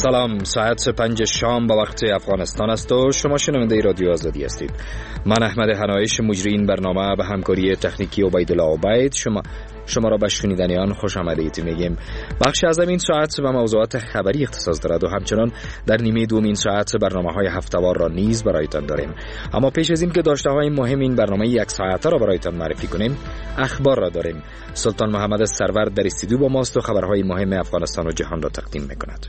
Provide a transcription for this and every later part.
سلام، ساعت 5 شام به وقت افغانستان است و شما شنونده رادیو آزادی هستید. من احمد حنایش مجری این برنامه به همکاری تکنیکی عبیدالله عبید شما را به شنیدن آن خوش آمدید میگیم. بخش از این ساعت به موضوعات خبری اختصاص دارد و همچنان در نیمه دوم این ساعت برنامه‌های هفته‌وار را نیز برایتان داریم. اما پیش از این که داشته‌های مهم این برنامه یک ساعته را برایتان معرفی کنیم، اخبار را داریم. سلطان محمد سرور در استودیو با ماست و خبرهای مهم افغانستان و جهان را تقدیم می‌کند.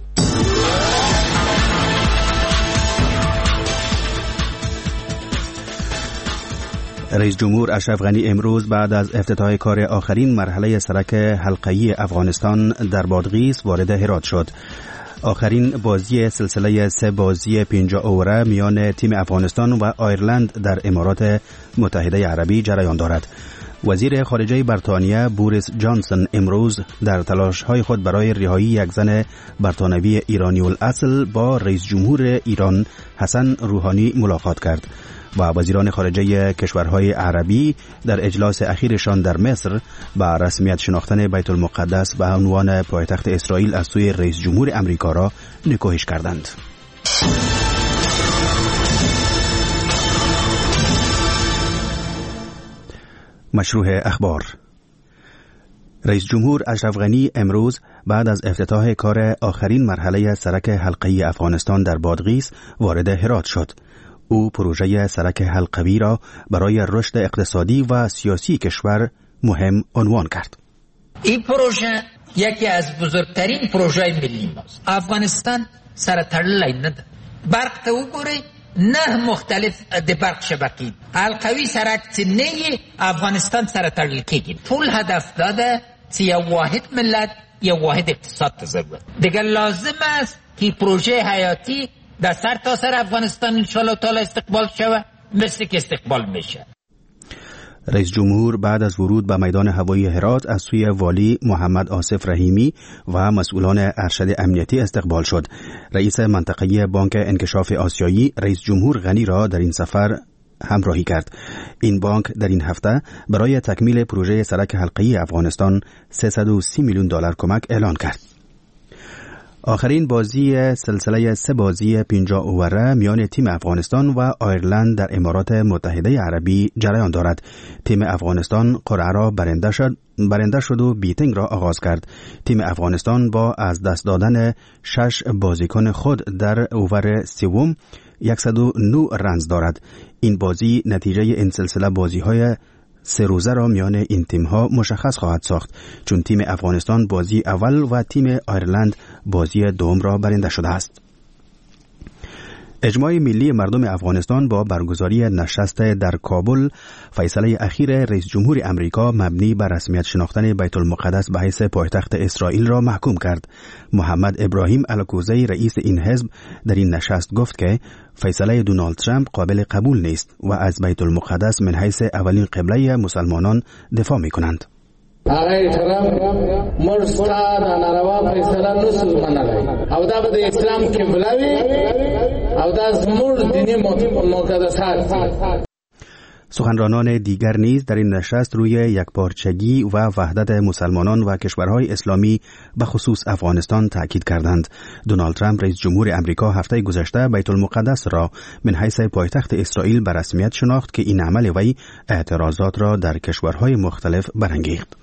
رئیس جمهور اشرف غنی امروز بعد از افتتاح کار آخرین مرحله سرک حلقه‌ای افغانستان در بادغیس وارد هرات شد. آخرین بازی سلسله 3 بازی 50 اوره میان تیم افغانستان و آیرلند در امارات متحده عربی جریان دارد. وزیر خارجه بریتانیا بوریس جانسون امروز در تلاش‌های خود برای رهایی یک زن برتانوی ایرانی الاصل با رئیس جمهور ایران حسن روحانی ملاقات کرد و وزیران خارجه کشورهای عربی در اجلاس اخیرشان در مصر با رسمیت شناختن بیت المقدس به عنوان پایتخت اسرائیل از سوی رئیس جمهور امریکا را نکوهش کردند. مشروع اخبار. رئیس جمهور اشرف غنی امروز بعد از افتتاح کار آخرین مرحله سرک حلقه‌ای افغانستان در بادغیس وارد هرات شد. او پروژه سرک حلقوی را برای رشد اقتصادی و سیاسی کشور مهم عنوان کرد. این پروژه یکی از بزرگترین پروژه ملی ماست. افغانستان سر تړلی نه ده. برق ته وګورئ، 9 مختلف د برق شبکې. حلقوي سرک چې نه یې افغانستان سره تړل کېږي. ټول هدف دا ده چې یو واحد ملت، یو واحد اقتصاد ته ضرورت. دیگر لازم است که پروژه حیاتی در سر تا سر افغانستان انشاءالله تعالی استقبال شود، مثل که استقبال میشه. رئیس جمهور بعد از ورود به میدان هوایی هرات از سوی والی محمد آصف رحیمی و مسئولان ارشد امنیتی استقبال شد. رئیس منطقه بانک انکشاف آسیایی رئیس جمهور غنی را در این سفر همراهی کرد. این بانک در این هفته برای تکمیل پروژه سرک حلقه‌ای افغانستان 330 میلیون دلار کمک اعلان کرد. آخرین بازی سلسله 3 بازی 50 اوره میان تیم افغانستان و آیرلند در امارات متحده عربی جریان دارد. تیم افغانستان قرعه را برنده شد و بیتینگ را آغاز کرد. تیم افغانستان با از دست دادن 6 بازیکن خود در اوور سوم 109 رنز دارد. این بازی نتیجه این سلسله بازی‌های 3 روزه را میان این تیم‌ها مشخص خواهد ساخت، چون تیم افغانستان بازی اول و تیم آیرلند بازی دوم را برنده شده است. اجماع ملی مردم افغانستان با برگزاری نشست در کابل فیصله اخیر رئیس جمهور امریکا مبنی بر رسمیت شناختن بیت المقدس به حیث پایتخت اسرائیل را محکوم کرد. محمد ابراهیم الکوزی رئیس این حزب در این نشست گفت که فیصله دونالد ترامپ قابل قبول نیست و از بیت المقدس من حیث اولین قبله مسلمانان دفاع می‌کنند. آقای ترامپ مرستا دا ناروا فیصله نسو منلی او دا به اسلام قبله وی او دا زموږ دینی مقدسات. سخنرانان دیگر نیز در این نشست روی یکپارچگی و وحدت مسلمانان و کشورهای اسلامی به خصوص افغانستان تاکید کردند. دونالد ترامپ رئیس جمهور امریکا هفته گذشته بیت المقدس را من حیث پایتخت اسرائیل به رسمیت شناخت که این عمل وی اعتراضات را در کشورهای مختلف برانگیخت.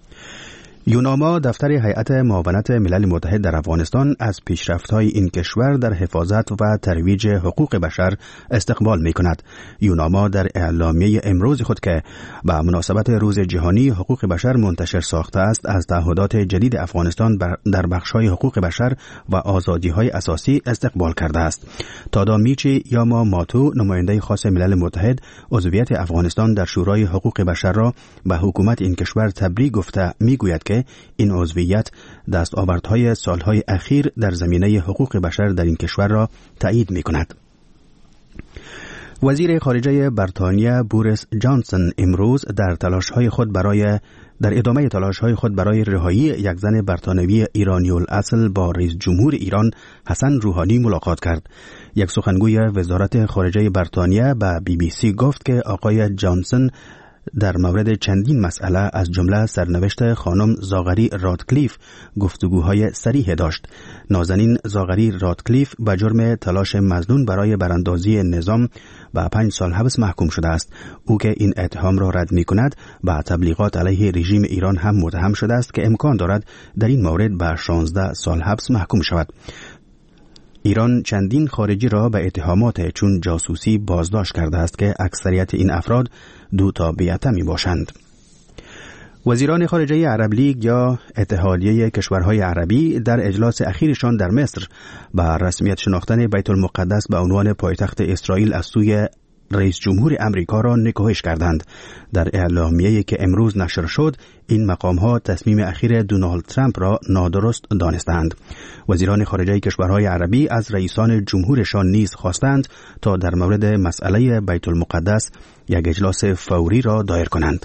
یوناما دفتر هیئت معاونت ملل متحد در افغانستان از پیشرفت‌های این کشور در حفاظت و ترویج حقوق بشر استقبال می‌کند. یوناما در اعلامیه امروز خود که به مناسبت روز جهانی حقوق بشر منتشر ساخته است، از تعهدات جدید افغانستان در بخش‌های حقوق بشر و آزادی‌های اساسی استقبال کرده است. تادامیچی یاما ماتو، نماینده خاص ملل متحد، عضویت افغانستان در شورای حقوق بشر را به حکومت این کشور تبریک گفته می‌گوید که این عضویت دستاوردهای سالهای اخیر در زمینه حقوق بشر در این کشور را تایید می‌کند. وزیر خارجه بریتانیا بوریس جانسون امروز در ادامه تلاش‌های خود برای رهایی یک زن بریتانوی ایرانی الاصل با رئیس جمهور ایران حسن روحانی ملاقات کرد. یک سخنگوی وزارت خارجه بریتانیا به BBC گفت که آقای جانسون در مورد چندین مسئله از جمله سرنوشت خانم زاغری رادکلیف گفتگوهای صریح داشت. نازنین زاغری رادکلیف به جرم تلاش مظنون برای براندازی نظام به 5 سال حبس محکوم شده است. او که این اتهام را رد می کند، با تبلیغات علیه رژیم ایران هم متهم شده است که امکان دارد در این مورد به 16 سال حبس محکوم شود. ایران چندین خارجی را به اتهامات چون جاسوسی بازداشت کرده است که اکثریت این افراد دو تابعیت می باشند. وزیران خارجه عرب لیگ یا اتحادیه کشورهای عربی در اجلاس اخیرشان در مصر به رسمیت شناختن بیت المقدس به عنوان پایتخت اسرائیل از سوی رئیس جمهور امریکا را نکوهش کردند. در اعلامیه‌ای که امروز نشر شد، این مقام‌ها تصمیم اخیر دونالد ترامپ را نادرست دانستند. وزیران خارجه کشورهای عربی از رئیسان جمهورشان نیز خواستند تا در مورد مسئله بیت المقدس یک اجلاس فوری را دایر کنند.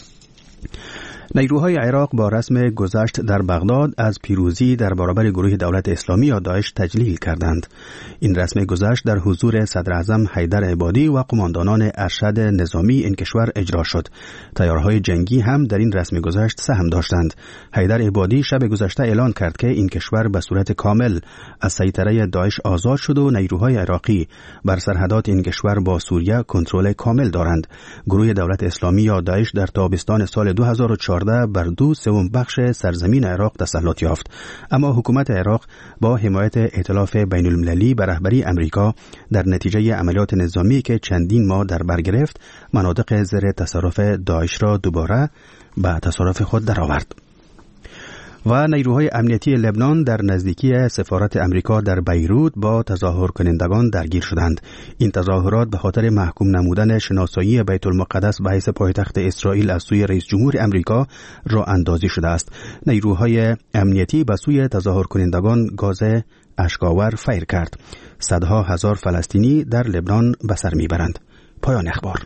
نیروهای عراق با رسم گذشت در بغداد از پیروزی در برابر گروه دولت اسلامی یا داعش تجلیل کردند. این رسم گذشت در حضور صدر اعظم حیدر عبادی و قماندانان ارشد نظامی این کشور اجرا شد. تیارهای جنگی هم در این رسم گذشت سهم داشتند. حیدر عبادی شب گذشته اعلان کرد که این کشور به صورت کامل از سیطره داعش آزاد شد و نیروهای عراقی بر سرحدات این کشور با سوریه کنترل کامل دارند. گروه دولت اسلامی یا داعش در تابستان سال 2014 بر 2/3 بخش سرزمین عراق تسلط یافت، اما حکومت عراق با حمایت ائتلاف بین المللی به رهبری امریکا در نتیجه عملیات نظامی که چندین ماه در بر گرفت، مناطق زیر تصرف داعش را دوباره به تصرف خود درآورد. و نیروهای امنیتی لبنان در نزدیکی سفارت امریکا در بیروت با تظاهر کنندگان درگیر شدند. این تظاهرات به خاطر محکوم نمودن شناسایی بیت المقدس به حیث پایتخت اسرائیل از سوی رئیس جمهور امریکا راه اندازی شده است. نیروهای امنیتی به سوی تظاهر کنندگان گاز اشک‌آور فیر کرد. صدها هزار فلسطینی در لبنان به سر میبرند. پایان اخبار.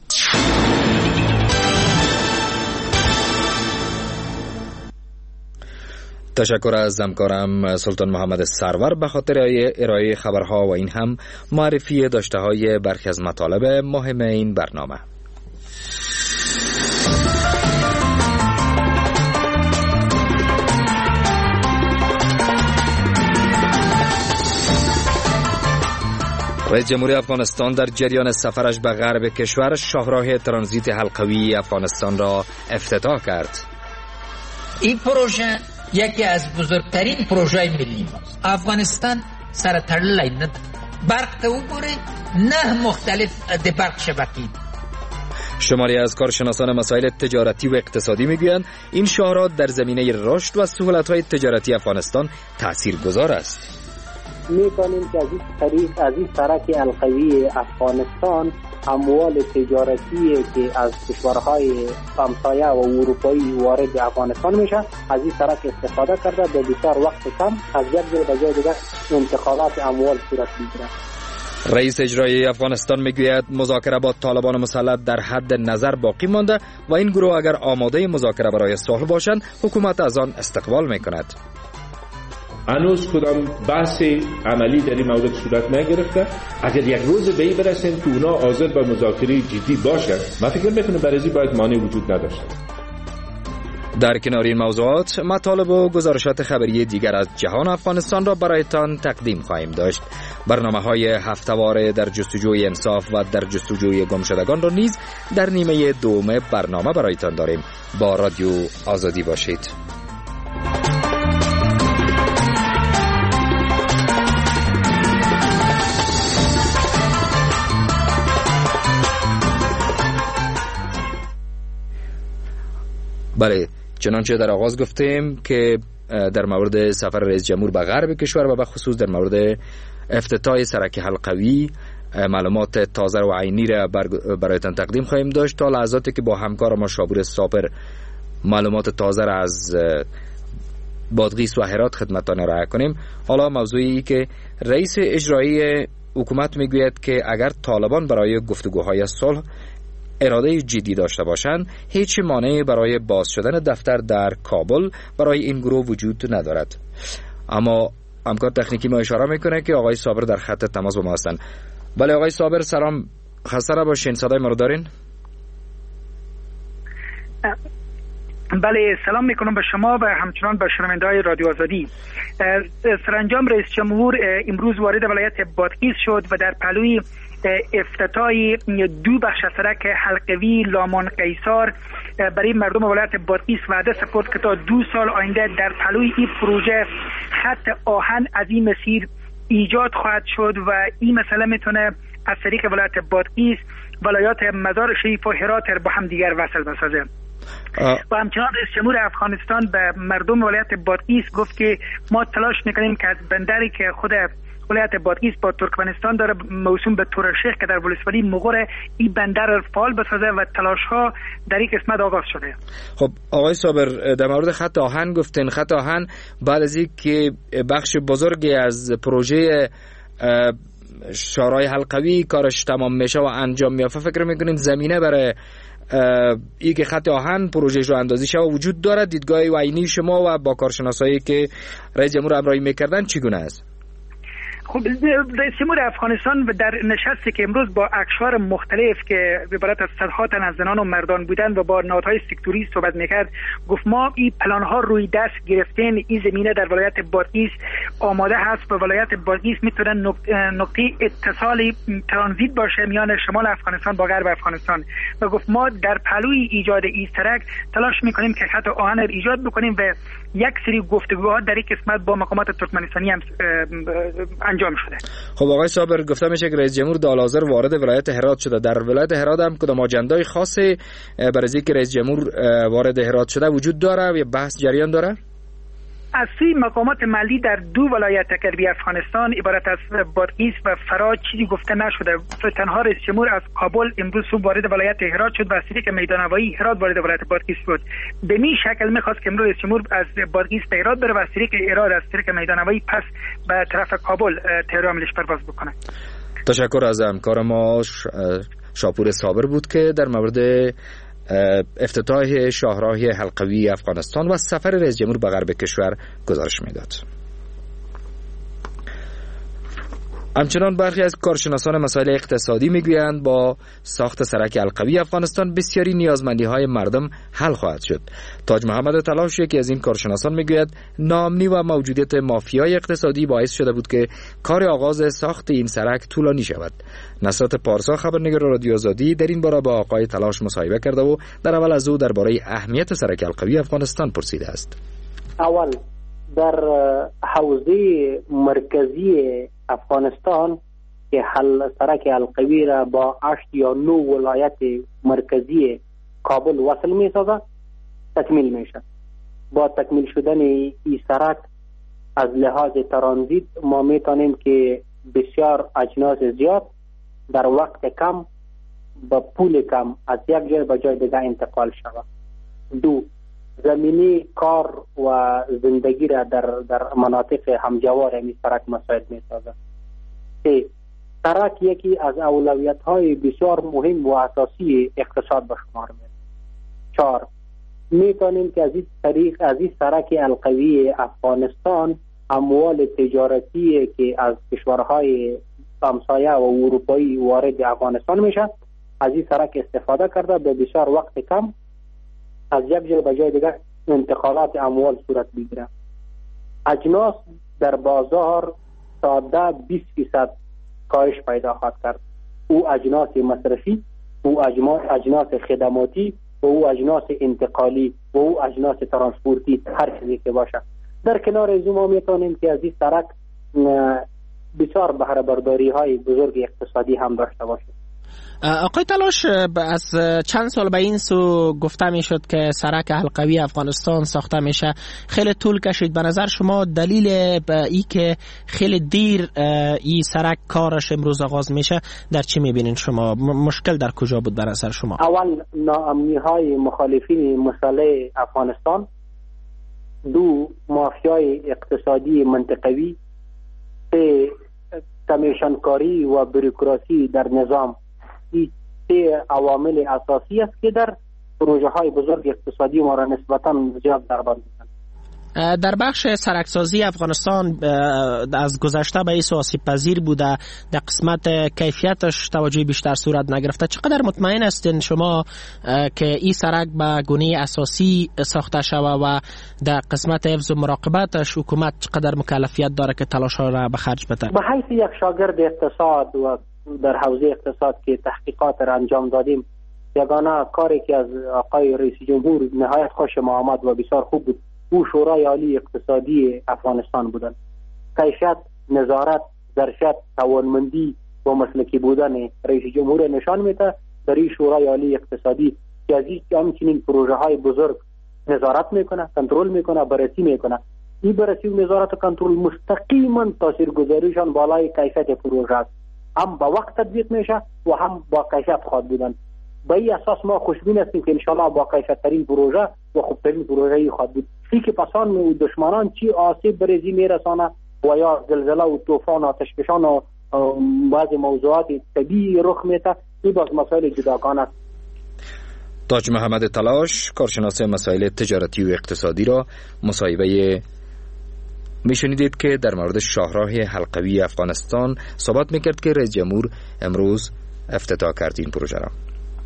تشکر از همکارم سلطان محمد سرور به خاطر ارائه خبرها و این هم معرفی داشته های برخی از مطالب مهم این برنامه. رئیس جمهوری افغانستان در جریان سفرش به غرب کشور شاهراه ترانزیت حلقوی افغانستان را افتتاح کرد. این پروژه یکی از بزرگترین پروژه ملی ماست. افغانستان سر تړلی نه ده. برق ته وګورئ 9 مختلف د برق شبکې. شماری از کارشناسان مسائل تجارتی و اقتصادی میگویند این شاهراه در زمینه رشد و سهولت‌های تجارتی افغانستان تاثیرگذار است. می‌کنیم که از این طریق از این سرک حلقوی افغانستان اموال تجارتی که از کشورهای همسایه و اروپایی وارد افغانستان میشه از این سرک استفاده کرده به بسیار وقت کم از یک جای به جای دیگر انتقالات اموال صورت میگیرد. رئیس اجرایی افغانستان میگوید مذاکره با طالبان مسلط در حد نظر باقی مانده و این گروه اگر آماده مذاکره برای صلح باشند حکومت از آن استقبال میکند. هنوز کدام بحث عملی در این مورد صورت نگرفته. اگر یک روز به این برسیم که اونا حاضر به مذاکره جدی باشند، من فکر میکنم برای باید مانع وجود نداشته. در کنار این موضوعات مطالب و گزارشات خبری دیگر از جهان افغانستان را برایتان تقدیم خواهیم داشت. برنامه‌های هفته‌واره در جستجوی انصاف و در جستجوی گمشدگان را نیز در نیمه دوم برنامه برایتان داریم. با رادیو آزادی باشید. بله، چنانچه در آغاز گفتیم که در مورد سفر رئیس جمهور به غرب کشور و به خصوص در مورد افتتاح سرک حلقوی معلومات تازه و عینی را برایتان تقدیم خواهیم داشت تا لحظاتی که با همکار ما شابور صابر معلومات تازه را از بادغیس و هرات خدمتتان ارائه کنیم. حالا موضوعی که رئیس اجرایی حکومت میگوید که اگر طالبان برای گفتگوهای صلح اراده جدی داشته باشند هیچ مانعی برای باز شدن دفتر در کابل برای این گروه وجود ندارد. اما همکار تکنیکی ما اشاره میکنه که آقای صابر در خط تماس با ما هستند. بله آقای صابر، سلام، خسته نباشین. صدای ما رو دارین؟ بله، سلام میکنم به شما و همچنان به شنونده‌های رادیو آزادی. سرانجام رئیس جمهور امروز وارد ولایت بادغیس شد و در پهلوی افتتاح 2 بخش سرک حلقوی لامان قیصار برای مردم ولایت بادغیس وعده سپرد که تا 2 سال آینده در پهلوی این پروژه خط آهن از این مسیر ایجاد خواهد شد و این مسئله میتونه از طریق ولایت بادغیس ولایات مزار شریف و هرات با هم دیگر وصل بسازه. و همچنان رئیس جمهور افغانستان به مردم ولایت بادغیس گفت که ما تلاش میکنیم که از بندری که خود ولایت بادغیس با ترکمنستان داره موسوم به تورشیخ که در ولسوالی مغور این بندر فعال بسازه و تلاش ها در این قسمت آغاز شده. خب آقای صابر، در مورد خط آهن گفتین. خط آهن بعد از اینکه بخش بزرگی از پروژه شارای حلقوی کارش تمام میشه و انجام میافته، فکر میکنین زمینه برای ای که خط آهن پروژه رو اندازی شده وجود داره؟ دیدگاه عینی شما و با کارشناسایی که رئیس جمهور همراهی میکردن چگونه است؟ خب رئیس جمهور افغانستان در نشستی که امروز با اقشار مختلف که عبارت از صدها تن از زنان و مردان بودن و با نهادهای سکتوری صحبت میکرد، گفت ما این پلان ها روی دست گرفتین، این زمینه در ولایت بادغیس آماده هست و ولایت بادغیس میتونه نقطه اتصال ترانزیت باشه میان شمال افغانستان با غرب افغانستان و گفت ما در پهلوی ایجاد این سرک تلاش میکنیم که خط آهن رو ایجاد بکنیم و یک سری گفتگوها در این قسمت با مقامات ترکمنستانی هم انجام شده. خب آقای صابر، گفته میشه که رئیس جمهور در حال حاضر وارد ولایت هرات شده. در ولایت هرات هم کدام اجندای خاصی برای اینکه رئیس جمهور وارد هرات شده وجود داره یا بحث جریان داره؟ از سوی مقامات محلی در 2 ولایت غربی افغانستان عبارت از بادغیس و فرات چیزی گفته نشده. تنها رئیس جمهور از کابل امروز صبح وارد ولایت هرات شد و از طریق میدان هوایی هرات وارد ولایت بادغیس شد. به این شکل میخواست که امروز رئیس جمهور از بادغیس به هرات بره و از طریق هرات از طریق میدان هوایی پس به طرف کابل تهرانش پرواز بکنه. تشکر از همکار ما شاپور صابر بود که در مورد افتتاح شاهراه حلقوی افغانستان و سفر رئیس جمهور به غرب کشور گزارش میداد. همچنان برخی از کارشناسان مسائل اقتصادی میگویند با ساخت سرک حلقوی افغانستان بسیاری نیازمندی های مردم حل خواهد شد. تاج محمد تلاش، یکی از این کارشناسان، میگوید ناامنی و موجودیت مافیای اقتصادی باعث شده بود که کار آغاز ساخت این سرک طولانی شود. نصرت پارسا، خبرنگار رادیو آزادی، در این باره با آقای تلاش مصاحبه کرده و در اول از او درباره اهمیت سرک حلقوی افغانستان پرسیده است. اول در حوزه مرکزی افغانستان که سرک حلقوی را با 8 یا 9 ولایت مرکزی کابل وصل می سازد تکمیل میشه. با تکمیل شدن این سرک از لحاظ ترانزیت ما میتونیم که بسیار اجناس زیاد در وقت کم با پول کم از یک جای به جای دیگر انتقال شود. 2 زمینی کار و زندگی را در مناطق همجوار این سرک مساعد می سازد. 3 سرک یکی از اولویت های بسیار مهم و اساسی اقتصاد به شمار می. 4 میتونیم که از این سرک حلقوی افغانستان اموال تجارتی که از کشورهای همسایه و اروپایی وارد افغانستان میشه از این سرک استفاده کرده به بسیار وقت کم از یک جای به جای دیگر انتقالات اموال صورت بگیره. اجناس در بازار ساده 20% کاهش پیدا خواهد کرد. او اجناس مصرفی، او اجناس خدماتی و او اجناس انتقالی و او اجناس ترانسپورتی، هر چیزی که باشه. در کنار از ما میتونیم که از این سرک بسیار بهره برداری های بزرگ اقتصادی هم داشته باشه. آقای تلاش، از چند سال به این سو گفته می شد که سرک حلقوی افغانستان ساخته میشه، خیلی طول کشید. به نظر شما دلیل ای که خیلی دیر این سرک کارش امروز آغاز میشه در چی میبینین شما؟ مشکل در کجا بود به نظر شما؟ اول ناامنی های مخالفین مسئله افغانستان، 2 مافیای اقتصادی منطقوی، 3 کمیشنکاری و بروکراسی در نظام. این 3 عوامل اساسی است که در پروژه های بزرگ اقتصادی ما را نسبتاً زیاد دربار می‌کنند. در بخش سرکسازی افغانستان از گذشته به این آسیب پذیر بوده، در قسمت کیفیتش توجه بیشتر صورت نگرفته. چقدر مطمئن هستین شما که این سرک به گونه اساسی ساخته شده و در قسمت حفظ و مراقبتش حکومت چقدر مکلفیت داره که تلاش‌ها را به خرج بده؟ به حیث یک شاگرد اقتصاد و در حوزه اقتصاد که تحقیقات را انجام دادیم، یگانه کاری که از آقای رئیس جمهور نهایت خوش ما آمد و بسیار خوب بود، او شورای عالی اقتصادی افغانستان بودن. کیفیت، نظارت، ظرفیت، توانمندی و مسلکی بودن رئیس جمهور نشان میده در این شورای عالی اقتصادی که از همچنین پروژه های بزرگ نظارت میکنه، کنترل میکنه، بررسی میکنه. این بررسی و نظارت و کنترل مستقیما تاثیرگذاریشان بالای کیفیت پروژه است. هم با وقت تطبیق میشه و هم با کیفیت خواهد بودن. به این اساس ما خوشبین هستیم که انشاءالله با کیفیت ترین پروژه و خوبترین پروژه خواهد بود. ای که پسان و دشمنان چی آسیب برزی میرسانه و یا زلزله و طوفان و آتشفشان و بعضی موضوعات طبیعی رخ میده، این باز مسائل جداگانه است. تاج محمد تلاش، کارشناس مسائل تجارتی و اقتصادی را مصاحبه میشنیدید که در مورد شاهراه حلقوی افغانستان صحبت میکرد که رئیس جمهور امروز افتتاح کرد این پروژه را.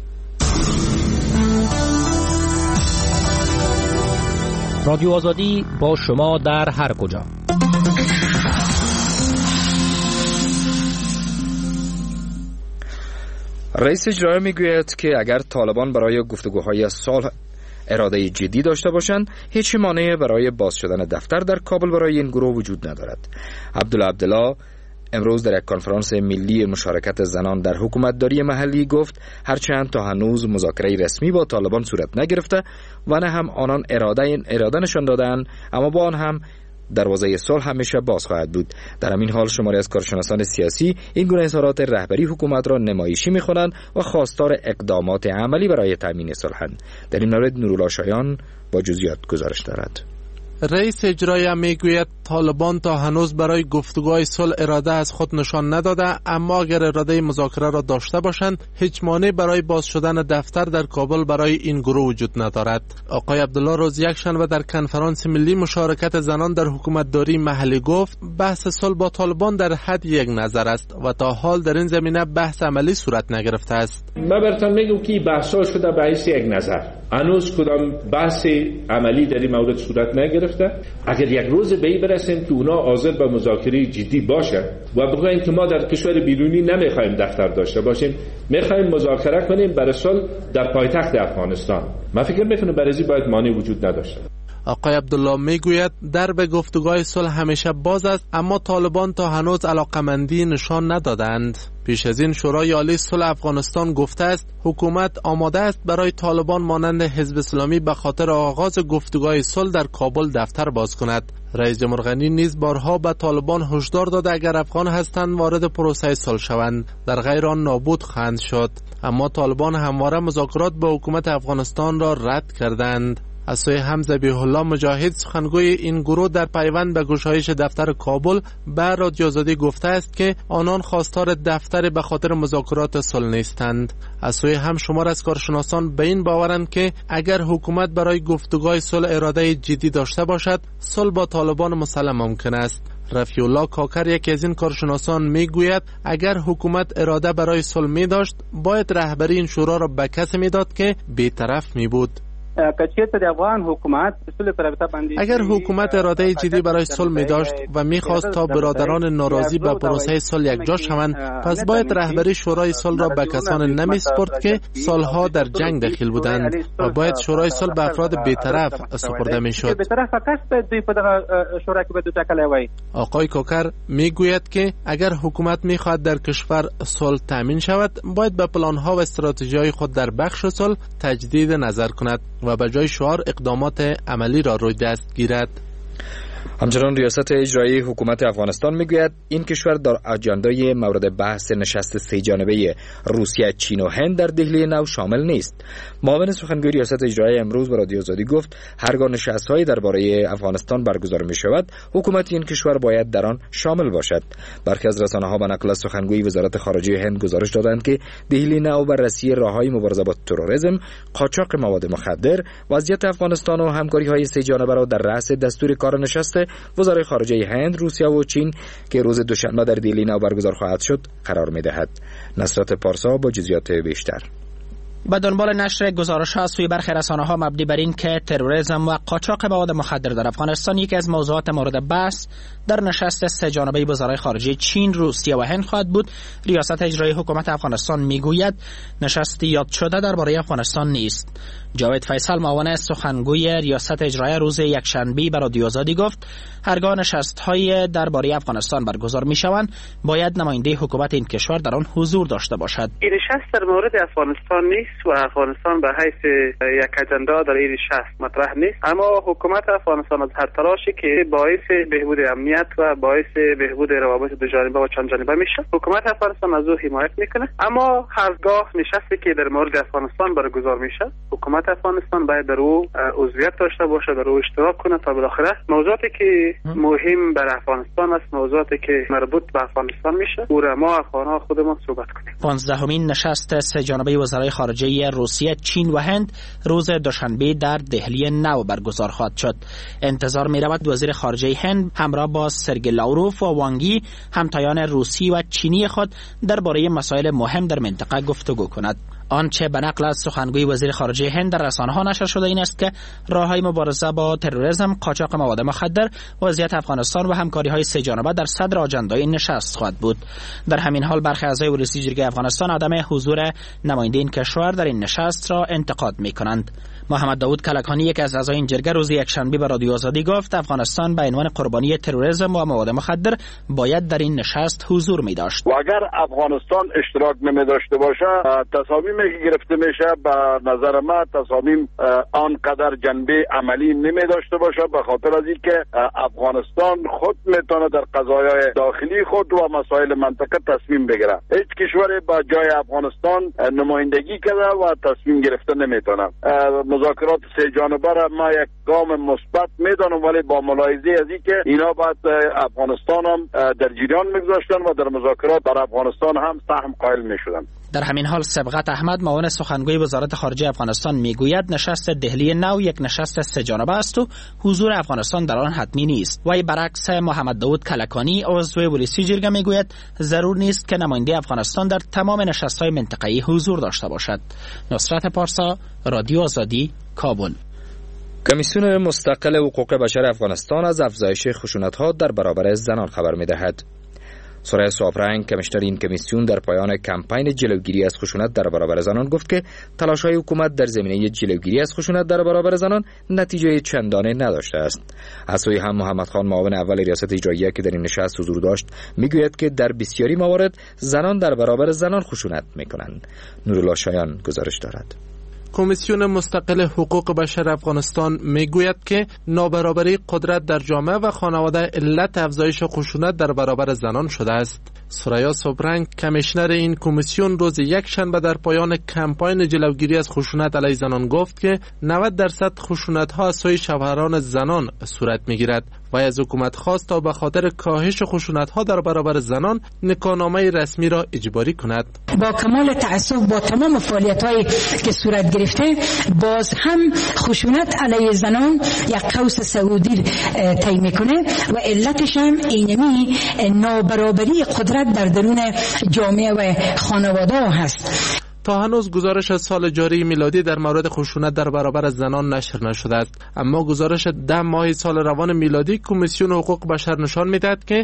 رادیو آزادی با شما در هر کجا. رئیس اجرایی میگوید که اگر طالبان برای گفتگوهای صلح اراده جدی داشته باشند، هیچ مانعی برای باز شدن دفتر در کابل برای این گروه وجود ندارد. عبدالله امروز در یک کنفرانس ملی مشارکت زنان در حکومتداری محلی گفت هرچند تا هنوز مذاکره رسمی با طالبان صورت نگرفته و نه هم آنان اراده نشان دادند، اما با آن هم دروازه صلح همیشه باز خواهد بود. در همین حال شماری از کارشناسان سیاسی این گونه اظهارات رهبری حکومت را نمایشی می‌خوانند و خواستار اقدامات عملی برای تامین صلحند. در این مورد نورالله شایان با جزئیات گزارش دارد. رئیس اجرایی میگوید طالبان تا هنوز برای گفتگوهای صلح اراده از خود نشان نداده، اما اگر اراده مذاکره را داشته باشند هیچ مانع برای باز شدن دفتر در کابل برای این گروه وجود ندارد. آقای عبدالله روز یکشنبه در کنفرانس ملی مشارکت زنان در حکومتداری محلی گفت بحث صلح با طالبان در حد یک نظر است و تا حال در این زمینه بحث عملی صورت نگرفته است. من براتون میگم که بحث‌ها شده به حیث یک نظر، هنوز کدام بحث عملی در این مورد صورت نگرفته. اگر یک روز به این برسیم که اونا حاضر به مذاکره جدی باشه و بگویم که ما در کشور بیرونی نمیخوایم دفتر داشته باشیم، میخوایم مذاکره کنیم برای صلح در پایتخت افغانستان، من فکر میکنم برای باید مانع وجود نداشته. آقای عبدالله میگوید درب گفتگوهای صلح همیشه باز است، اما طالبان تا هنوز علاقمندی نشان ندادند. پیش از این شورای عالی صلح افغانستان گفته است حکومت آماده است برای طالبان مانند حزب اسلامی به خاطر آغاز گفتگوهای صلح در کابل دفتر باز کند. رئیس جمهور غنی نیز بارها به طالبان هشدار داده اگر افغان هستند وارد پروسه صلح شوند در غیر آن نابود خواهند شد، اما طالبان همواره مذاکرات با حکومت افغانستان را رد کردند. از سوی هم ذبیح الله مجاهد سخنگوی این گروه در پیوند به گشایش دفتر کابل به رادیو آزادی گفته است که آنان خواستار دفتر به خاطر مذاکرات صلح نیستند. از سوی هم شمار از کارشناسان به این باورند که اگر حکومت برای گفتگوهای صلح اراده جدی داشته باشد، صلح با طالبان مسلم ممکن است. رفیع الله کاکر یکی از این کارشناسان میگوید اگر حکومت اراده برای صلح می داشت باید رهبری این شورا را به کسی میداد که بی‌طرف می بود. اگر حکومت اراده جدی برای صلح می داشت و می خواست تا برادران ناراضی به پروسه صلح یک جا شوند، پس باید رهبری شورای صلح را به کسان نمی سپرد که سالها در جنگ دخیل بودند و باید شورای صلح به افراد بی‌طرف سپرده می شد. آقای کوکر می گوید که اگر حکومت می خواهد در کشور صلح تامین شود، باید به پلان‌ها و استراتژی‌های خود در بخش صلح تجدید نظر کند و به جای شعار اقدامات عملی را روی دست گیرد. همچنان ریاست اجرایی حکومت افغانستان میگوید این کشور در اجندای مورد بحث نشست سه جانبه روسیه، چین و هند در دهلی نو شامل نیست. معاون سخنگوی ریاست اجرایی امروز به رادیو آزادی گفت هرگاه نشست‌هایی درباره افغانستان برگزار می‌شود، حکومت این کشور باید در آن شامل باشد. برخی از رسانه‌ها به نقل از سخنگوی وزارت خارجه هند گزارش دادند که دهلی نو بررسی راه‌های مبارزه با تروریسم، قاچاق مواد مخدر، وضعیت افغانستان و همکاری‌های سه جانبه را در رأس دستور کار نشست وزرای خارجه هند، روسیه و چین که روز دوشنبه در دهلی نو برگزار خواهد شد قرار می‌دهد. نصرت پارسا با جزئیات بیشتر. به دنبال نشر گزارش‌ها از سوی برخی رسانه‌ها مبنی بر این که تروریسم و قاچاق مواد مخدر در افغانستان یکی از موضوعات مورد بحث در نشست سه جانبه وزرای خارجه چین، روسیه و هند خواهد بود، ریاست اجرایی حکومت افغانستان میگوید نشستی یاد شده درباره افغانستان نیست. جاوید فیصل معاون سخنگوی ریاست اجرایی روز یکشنبه به رادیو آزادی گفت هرگاه نشست‌های درباره افغانستان برگزار می‌شوند باید نماینده حکومت این کشور در آن حضور داشته باشد. این نشست در مورد افغانستان نیست و افغانستان به حیث یک اجندا در این نشست مطرح نیست، اما حکومت افغانستان از هر تلاشی که باعث بهبود امنیت و باعث بهبود روابط دو جانبه و چند جانبه میشه حکومت افغانستان از او حمایت میکنه. اما هرگاه نشستی که در مورد افغانستان برگزار میشه حکومت افغانستان باید در او عضویت داشته باشه، در او اشتراک کنه تا بالاخره موضوعاتی که مهم بر افغانستان است، موضوعاتی که مربوط به افغانستان میشه او ما افغان‌ها خودمون صحبت کنیم. 15مین نشست سه جانبه وزرای خارجه روسیه، چین و هند روز دوشنبه در دهلی نو برگزار خواهد شد. انتظار می‌رود وزیر خارجه هند همراه با سرگئی لاوروف و وانگی همتایان روسی و چینی خود درباره مسائل مهم در منطقه گفتگو کند. آنچه به نقل از سخنگوی وزیر خارجه هند در رسانه‌ها نشر شده این است که راه‌های مبارزه با تروریسم، قاچاق مواد مخدر، وضعیت افغانستان و همکاری‌های سه جانبه در صدر آجندای این نشست خواهد بود. در همین حال برخی اعضای ولسی جرگه افغانستان عدم حضور نماینده این کشور در این نشست را انتقاد می‌کنند. محمد داود کلکانی یک از اعضای این جرگه روز یکشنبه به رادیو آزادی گفت افغانستان به عنوان قربانی تروریسم و مواد مخدر باید در این نشست حضور می داشت. و اگر افغانستان اشتراک نمی داشته باشه تصامیمی که گرفته میشه به نظر من تصامیم آنقدر جنبه عملی نمی داشته باشه، به خاطر از اینکه افغانستان خود میتونه در قضایای داخلی خود و مسائل منطقه تصمیم بگیره. هیچ کشوری با جای افغانستان نمایندگی کرده و تصمیم گرفته نمیتونه. مذاکرات سه جانبه را ما یک گام مثبت میدانم، ولی با ملاحظه از اینکه اینا باید افغانستان هم در جریان میگذاشتن و در مذاکرات در افغانستان هم سهم قائل میشدن. در همین حال سبقت احمد معاون سخنگوی وزارت خارجه افغانستان میگوید نشست دهلی نو یک نشست سه جانبه است و حضور افغانستان در آن حتمی نیست. وی برعکس محمد داود کلکانی عضو ولسی جرگه میگوید ضرور نیست که نماینده افغانستان در تمام نشست‌های منطقه‌ای حضور داشته باشد. نصرت پارسا، رادیو آزادی، کابل. کمیسیون مستقل حقوق بشر افغانستان از افزایش خشونت‌ها در برابر زنان خبر می‌دهد. سرای سافرنگ کمیشنر این کمیسیون در پایان کمپین جلوگیری از خشونت در برابر زنان گفت که تلاش‌های حکومت در زمینه جلوگیری از خشونت در برابر زنان نتیجه چندانی نداشته است. از سوی هم محمد خان معاون اول ریاست اجرایی که در این نشست حضور داشت میگوید که در بسیاری موارد زنان در برابر زنان خشونت میکنند. نورالله شایان گزارش دارد. کمیسیون مستقل حقوق بشر افغانستان میگوید که نابرابری قدرت در جامعه و خانواده علت افزایش خشونت در برابر زنان شده است. سریا سوبرنگ کمیشنر این کمیسیون روز یکشنبه در پایان کمپاین جلوگیری از خشونت علیه زنان گفت که 90% خشونت‌ها از سوی شوهران زنان صورت میگیرد و از حکومت خواست تا به خاطر کاهش خشونت‌ها در برابر زنان نکاحنامه رسمی را اجباری کند. با کمال تأسف با تمام فعالیت‌هایی که صورت گرفته باز هم خشونت علیه زنان یک قوس سعودی طی میکنه و علتش هم اینمی نابرابری قدرت در درون جامعه و خانواده هست. تا هنوز گزارش از سال جاری میلادی در مورد خشونت در برابر زنان نشر نشده است، اما گزارش 10 ماه سال روان میلادی کمیسیون حقوق بشر نشان میدهد که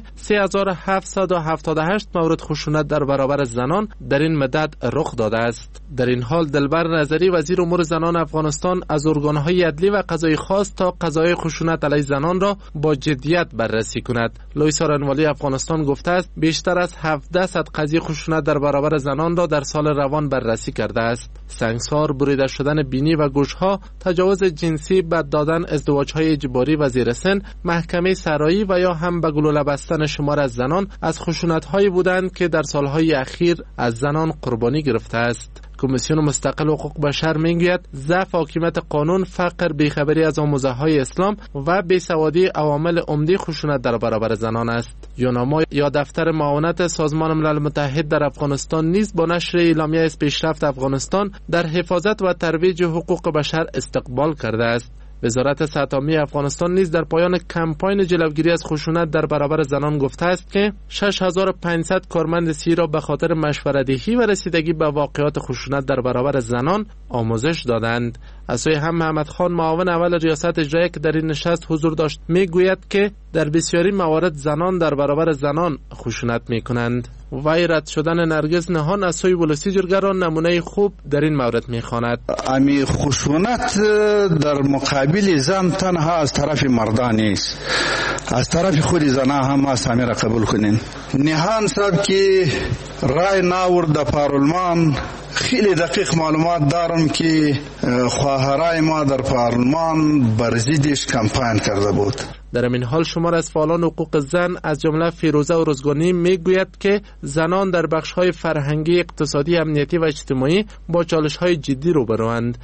3778 مورد خشونت در برابر زنان در این مدت رخ داده است. در این حال دلبر نظری وزیر امور زنان افغانستان از ارگان‌های عدلی و قضایی خواست تا قضایای خشونت علیه زنان را با جدیت بررسی کند. لویس آرنوالی افغانستان گفته است بیشتر از 1700 قضیه خشونت در برابر زنان را در سال روان بررسی کرده است. سنگسار، بریده شدن بینی و گوشها، تجاوز جنسی، بد دادن، ازدواج‌های اجباری و زیر سن، محکمه سرایی و یا هم به گلوله بستن شمار از زنان از خشونت‌هایی بودند که در سالهای اخیر از زنان قربانی گرفته است. کمیسیون مستقل حقوق بشر میگوید ضعف حاکمیت قانون، فقر، بیخبری از آموزه‌های اسلام و بیسوادی عوامل عمده خشونت در برابر زنان است. یوناما یا دفتر معاونت سازمان ملل متحد در افغانستان نیز با نشر اعلامیه از پیشرفت افغانستان در حفاظت و ترویج حقوق بشر استقبال کرده است. وزارت صحت عامه افغانستان نیز در پایان کمپاین جلوگیری از خشونت در برابر زنان گفته است که 6500 کارمند سی را به خاطر مشوره‌دهی و رسیدگی به واقعات خشونت در برابر زنان آموزش دادند. از سوی هم محمد خان، معاون اول ریاست اجرایی که در این نشست حضور داشت، میگوید که در بسیاری موارد زنان در برابر زنان خشونت میکنند. وی رد شدن نرگس نهان از سوی ولسی جرگران نمونه خوب در این مورد میخواند. امی خشونت در مقابل زن تنها از طرف مردان نیست، از طرف خود زنها هم است. همین را قبول کنین. نهان صاحب که رای ناورد در پارلمان، خیلی دقیق معلومات دارم که خواهرای ما در پارلمان بر ضدش کمپاین کرده بود. در این حال شمار از فعالان حقوق زن از جمله فیروزه اورزگانی میگوید که زنان در بخش‌های فرهنگی، اقتصادی، امنیتی و اجتماعی با چالش‌های جدی روبروند.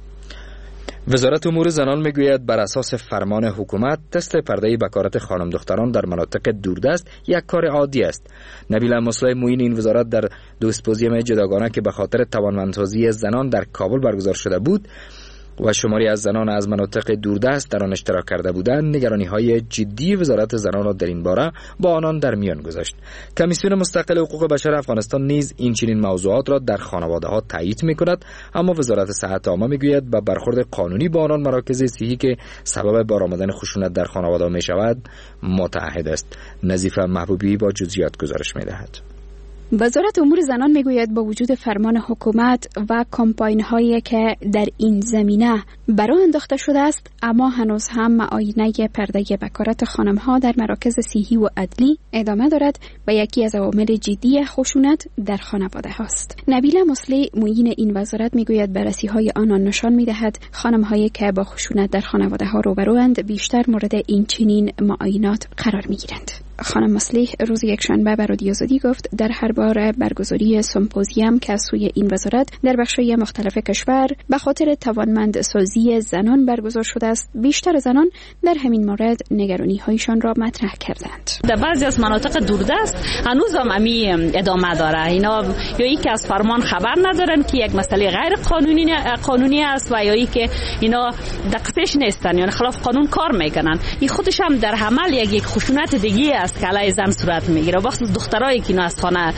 وزارت امور زنان میگوید بر اساس فرمان حکومت تست پرده بکارت خانم دختران در مناطق دوردست یک کار عادی است. نبیله مصلح معین این وزارت در دو سمپوزیوم جداگانه که به خاطر توانمندسازی زنان در کابل برگزار شده بود و شماری از زنان از مناطق دوردست در آن اشتراک کرده بودند، نگرانی‌های جدی وزارت زنان را در این باره با آنان در میان گذاشت. کمیسیون مستقل حقوق بشر افغانستان نیز این چنین موضوعات را در خانواده‌ها تایید می‌کند، اما وزارت صحت عامه می‌گوید با برخورد قانونی با آنان مراکز صحی که سبب بارآمدن خشونت در خانواده می‌شود متعهد است. نظیفه محبوبی با جزئیات گزارش می‌دهد. وزارت امور زنان میگوید با وجود فرمان حکومت و کمپاین هایی که در این زمینه برای انداخته شده است، اما هنوز هم معاینه پرده بکارت خانم ها در مراکز صحی و عدلی ادامه دارد و یکی از عوامل جدی خشونت در خانواده هاست. نبیله مصلح معین این وزارت میگوید بررسی های آنان نشان میدهد خانم هایی که با خشونت در خانواده ها روبروند بیشتر مورد این چنین معاینات قرار میگیرند. خانم مصلح روز یکشنبه به رادیو آزادی گفت در هر بار برگزاری سمپوزیوم که از سوی این وزارت در بخش‌های مختلف کشور به خاطر توانمندسازی زنان برگزار شده است، بیشتر زنان در همین مورد نگرانی‌هایشان را مطرح کردند. در بعضی از مناطق دوردست هنوز هم ادامه داره. اینا یا اینکه از فرمان خبر ندارن که یک مسئله غیر قانونی است و یا اینکه اینا دقیقش نیستن، یعنی خلاف قانون کار میکنن. این خودش هم در عمل یک خشونت دیگه است که علیه زن صورت میگیره. وقتی دخترایی که از خانه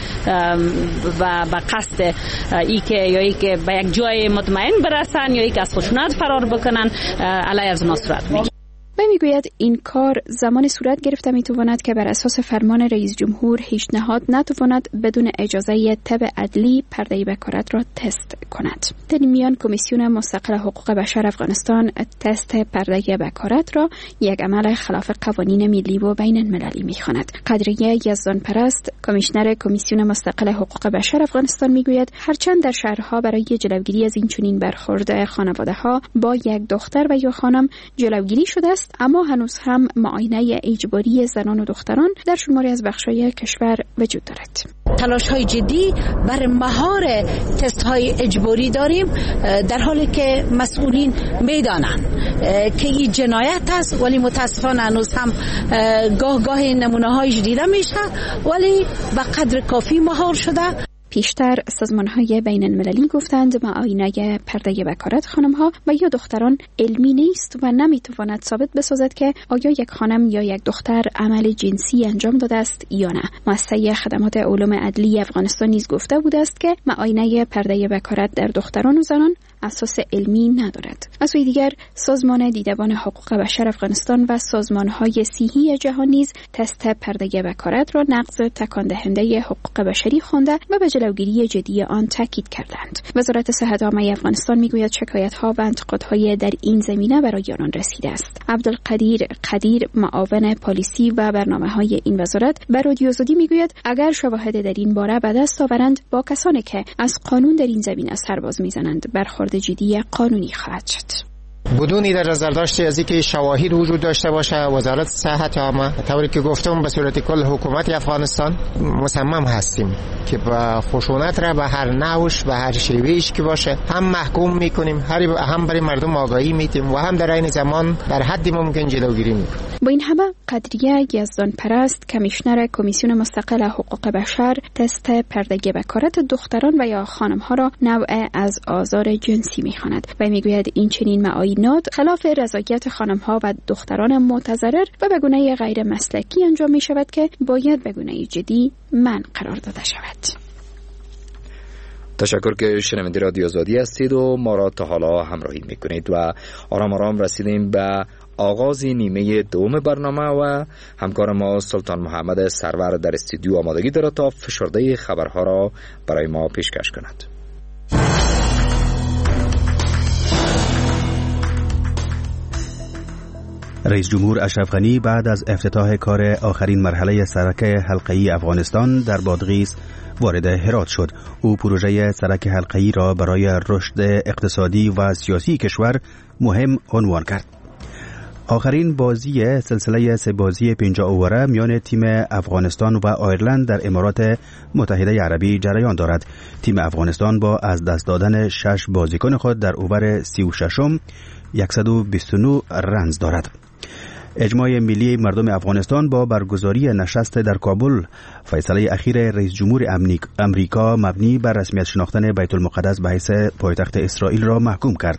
و به قصد ای که یا ای که به یک جای مطمئن برسن یا ای که از خشونت فرار بکنن علیه از اونا صورت میگیره. و میگوید این کار زمان صورت گرفته میتواند که بر اساس فرمان رئیس جمهور هیچ نهاد نتواند بدون اجازه تبع عدلی پرده بکارت را تست کند. در این میان کمیسیون مستقل حقوق بشر افغانستان تست پرده بکارت را یک عمل خلاف قوانین ملی و بین المللی میخواند. قدریه یزدان پرست، کمیشنر کمیسیون مستقل حقوق بشر افغانستان میگوید هرچند در شهرها برای جلوگیری از این چنین برخورد خانواده‌ها با یک دختر و یا خانم جلوگیری شده است، اما هنوز هم معاینه اجباری زنان و دختران در شماری از بخش‌های کشور وجود دارد. تلاش‌های جدی بر مهار تست‌های اجباری داریم، در حالی که مسئولین میدانند که این جنایت است، ولی متاسفانه هنوز هم گاه نمونه‌هایش دیده میشه، ولی به قدر کافی مهار شده. پیشتر سازمان‌های بین المللی گفتند معاینه پرده بکارت خانم‌ها و یا دختران علمی نیست و نمیتواند ثابت بسازد که آیا یک خانم یا یک دختر عمل جنسی انجام داده است یا نه. مؤسسه خدمات علوم عدلی افغانستان نیز گفته بوده است که معاینه پرده بکارت در دختران و زنان اساس علمی ندارد. از سوی دیگر سازمان دیدبان حقوق بشر افغانستان و سازمان‌های صحی جهان نیز تست پرده بکارت را نقض تکان دهنده حقوق بشری خوانده و به جلوگیری جدی آن تاکید کردند. وزارت صحت عامه افغانستان میگوید شکایت‌ها و انتقادهای در این زمینه برای آنان رسیده است. عبدالقدیر قدیر، معاون پالیسی و برنامه‌های این وزارت، به رادیو آزادی میگوید اگر شواهد در این باره به دست آورند با کسانی که از قانون در این زمینه سرباز میزنند برخورد جدی قانونی خواهد شد. بدونی در نظر داشته از اینکه شواهد وجود داشته باشه، وزارت صحت عامه طوری که گفتم به صورت کل حکومت افغانستان مصمم هستیم که با خشونت را به هر نوعش به هر شیوهش که باشه هم محکوم میکنیم، هم برای مردم آگاهی میدیم و هم در عین زمان در حد ممکن جلوگیری میکنیم. با این همه قدریه یزدان پرست، کمیشنر کمیسیون مستقل حقوق بشر، تست پرده بکارت دختران و یا خانم‌ها را نوع از آزار جنسی می‌خواند و میگوید این چنین معاینات خلاف رضایت خانم‌ها و دختران معتضرر و به گونه غیر مسلکی انجام می‌شود که باید به گونه جدی منع قرار داده شود. تشکر که شنونده رادیو آزادی هستید و ما را تا حالا همراهی میکنید و آرام آرام رسیدیم به آغاز نیمه دوم برنامه و همکار ما سلطان محمد سرور در استودیو آمادگی دارد تا فشرده خبرها را برای ما پیشکش کند. رئیس جمهور اشرف غنی بعد از افتتاح کار آخرین مرحله سرک حلقه‌ای افغانستان در بادغیس وارد هرات شد. او پروژه سرک حلقه‌ای را برای رشد اقتصادی و سیاسی کشور مهم عنوان کرد. آخرین بازی سلسله 3 بازی 50 اووره میان تیم افغانستان و آیرلند در امارات متحده عربی جریان دارد. تیم افغانستان با از دست دادن 6 بازیکن خود در اوور 36م 129 رنز دارد. اجماع ملی مردم افغانستان با برگزاری نشست در کابل فیصله اخیر رئیس جمهور امریکا مبنی بر رسمیت شناختن بیت المقدس به حیث پایتخت اسرائیل را محکوم کرد.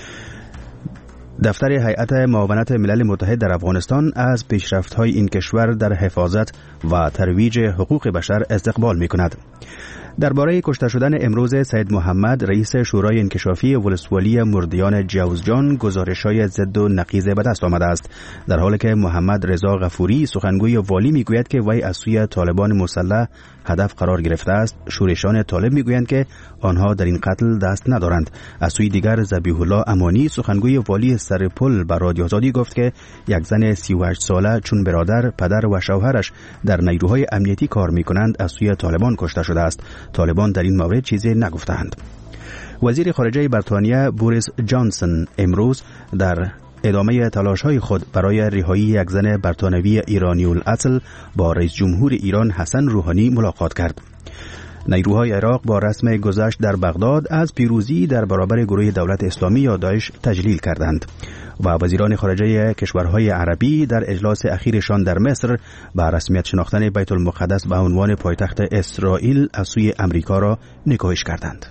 دفتر هیئت معاونت ملل متحد در افغانستان از پیشرفت‌های این کشور در حفاظت و ترویج حقوق بشر استقبال می‌کند. درباره کشته شدن امروز سید محمد رئیس شورای انکشافی ولسوالی مردیان جوزجان گزارش‌های ضد و نقیض به دست آمده است، در حالی که محمد رضا غفوری سخنگوی والی میگوید که وی از سوی طالبان مسلح هدف قرار گرفته است. شورشان طالب میگویند که آنها در این قتل دست ندارند. از سوی دیگر ذبیح الله امانی سخنگوی والی سرپل به رادیو آزادی گفت که یک زن 38 ساله چون برادر، پدر و شوهرش در نیروهای امنیتی کار میکنند از سوی طالبان کشته شده است. طالبان در این مورد چیزی نگفتند. وزیر خارجه بریتانیا بوریس جانسون امروز در ادامه تلاش‌های خود برای رهایی یک زن بریتانوی ایرانی الاصل با رئیس جمهور ایران حسن روحانی ملاقات کرد. نیروهای عراق با رسم گذشت در بغداد از پیروزی در برابر گروه دولت اسلامی یا داعش تجلیل کردند و وزیران خارجه کشورهای عربی در اجلاس اخیرشان در مصر با رسمیت شناختن بیت المقدس به عنوان پایتخت اسرائیل از سوی امریکا را نکوهش کردند.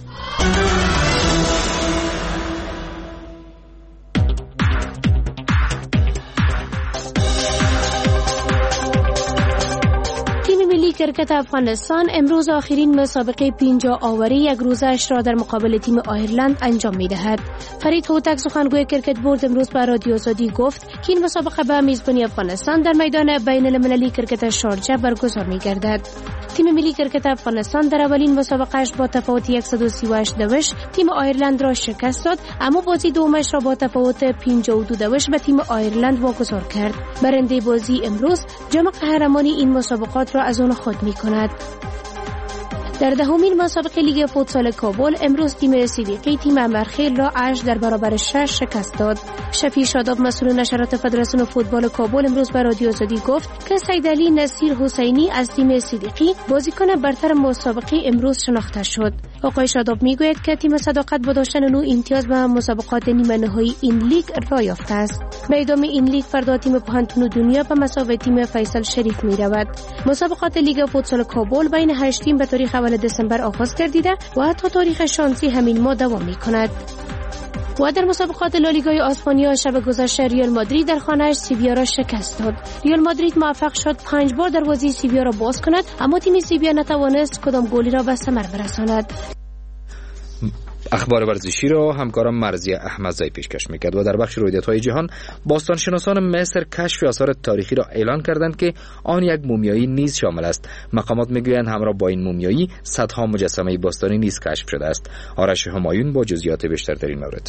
کرکت افغانستان امروز آخرین مسابقه 50 آوری یک روزش را در مقابل تیم آیرلند انجام می‌دهد. فرید هوتک سخنگوی کرکت بورد امروز به رادیو آزادی گفت که این مسابقه به میزبانی افغانستان در میدان بین‌المللی کرکت شارجه برگزار می‌گردد. تیم ملی کرکت افغانستان در اولین مسابقهش با تفاوت 138 دوش تیم آیرلند را شکست داد، اما بازی دومش را با تفاوت 52 دوش به تیم آیرلند واگذار کرد. برنده بازی امروز جام قهرمانی این مسابقات را از آن خود می‌کند. در دهمین مسابقه لیگ فوتسال کابل امروز تیم صدیقی تیم امرخیل را 8 در برابر 6 شکست داد. شفیع شاداب مسئول نشرات فدراسیون فوتبال کابل امروز به رادیو آزادی گفت که سیدعلی نصیر حسینی از تیم صدیقی بازیکن برتر مسابقه امروز شناخته شد. آقای شاداب میگوید که تیم صداقت با داشتن 9 امتیاز به مسابقات نیمه نهایی این لیگ راه یافته است. به ادامه این لیگ فردا تیم پوهنتون دنیا به مساوی تیم فیصل شریف میرود. مسابقات لیگ فوتسال کابل بین 8 تیم به تاریخ اول دسامبر آغاز گردیده و تا تاریخ 16 همین ماه دوام می‌کند. و در مسابقات لالیگای اسپانیا شب گذشته ریال مادرید در خانه‌اش سیویا را شکست داد. ریال مادرید موفق شد 5 بار دروازه سیویا را باز کند، اما تیم سیویا نتوانست کدام گلی را به ثمر برساند. اخبار ورزشی را همکارم مرضیه احمدزی پیشکش میکرد و در بخش رویدادهای جهان باستانشناسان مصر کشف آثار تاریخی را اعلان کردند که آن یک مومیایی نیز شامل است. مقامات میگویند همراه با این مومیایی صدها مجسمه باستانی نیز کشف شده است. آرش همایون با جزئیات بیشتر در این مورد.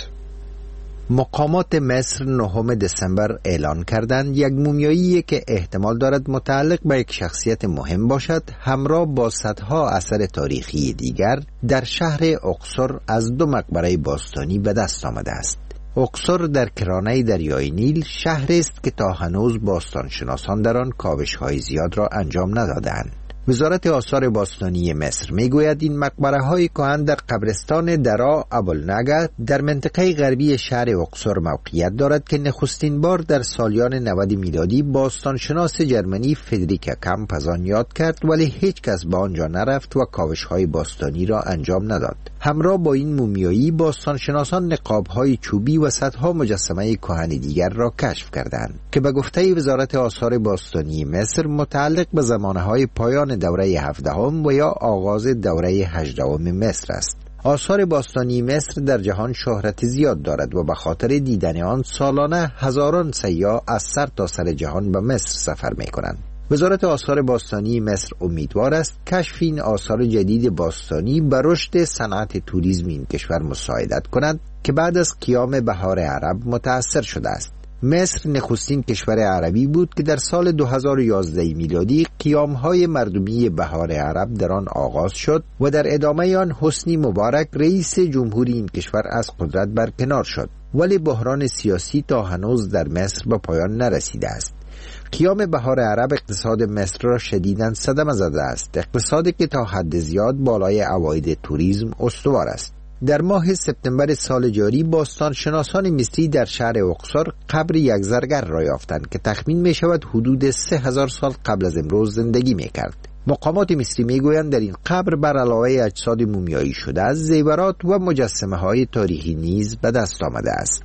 مقامات مصر 9 دسامبر اعلان کردند یک مومیایی که احتمال دارد متعلق به یک شخصیت مهم باشد همراه با صدها اثر تاریخی دیگر در شهر اقصر از 2 مقبره باستانی به دست آمده است. اقصر در کرانه دریای نیل شهری است که تا هنوز باستانشناسان در آن کاوش‌های زیاد را انجام ندادند. وزارت آثار باستانی مصر میگوید این مقبره‌های کهن در قبرستان درا ابوالنگا در منطقه غربی شهر اقصر موقعیت دارد که نخستین بار در سالیان 90 میلادی باستانشناس جرمنی فردریک کمپ از آن یاد کرد، ولی هیچ کس به آنجا نرفت و کاوش‌های باستانی را انجام نداد. همراه با این مومیایی باستانشناسان نقاب‌های چوبی و صدها مجسمه کهن دیگر را کشف کردند که به گفته وزارت آثار باستانی مصر متعلق به زمانه‌های پایان دوره 17 و یا آغاز دوره 18 مصر است. آثار باستانی مصر در جهان شهرت زیاد دارد و به خاطر دیدن آن سالانه هزاران سیاح از سر تا سر جهان به مصر سفر می کنند. وزارت آثار باستانی مصر امیدوار است کشف این آثار جدید باستانی به رشد صنعت توریسم این کشور مساعدت کند که بعد از قیام بهار عرب متأثر شده است. مصر نخستین کشور عربی بود که در سال 2011 میلادی قیام‌های مردمی بهار عرب در آن آغاز شد و در ادامه آن حسنی مبارک رئیس جمهوری این کشور از قدرت برکنار شد، ولی بحران سیاسی تا هنوز در مصر به پایان نرسیده است. قیام بهار عرب اقتصاد مصر را شدیداً صدمه زده است، اقتصادی که تا حد زیاد بالای عواید توریسم استوار است. در ماه سپتامبر سال جاری باستانشناسان مصری در شهر اقصر قبر یک زرگر را یافتند که تخمین می شود حدود 3000 سال قبل از امروز زندگی می کرد. مقامات مصری می گویند در این قبر بر علاوه اجساد مومیایی شده از زیورات و مجسمه های تاریخی نیز به دست آمده است.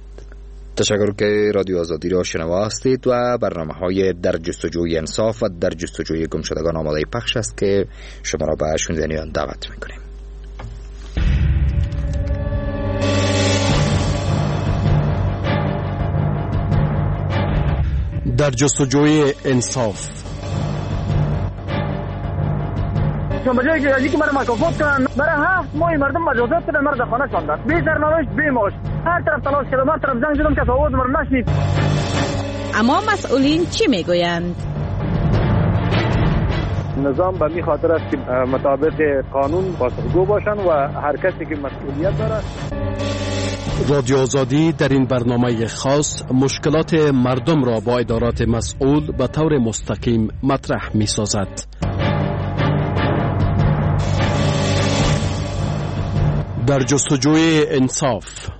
تشکر که رادیو آزادی را شنوا هستید و برنامه‌های در جستجوی انصاف و در جستجوی گمشدگان آماده پخش است که شما را به شنیدن آن دعوت می‌کنیم. در جستجوی انصاف. به جایی که از اینکه مرا مکافات کنن برای 7 ماه مردم مجازات کردن، مرا در خانه شاندن، بی سرنوشت بی معاش، هر طرف تلاش کردم، هر طرف زنگ زدم که آواز مرا نشنید. اما مسئولین چی میگویند؟ نظام به می خاطر است که مطابق قانون پاسخگو باشن و هر کسی که مسئولیت داره. رادیو آزادی در این برنامه خاص مشکلات مردم را با ادارات مسئول به طور مستقیم مطرح می سازد. در جستجوی انصاف.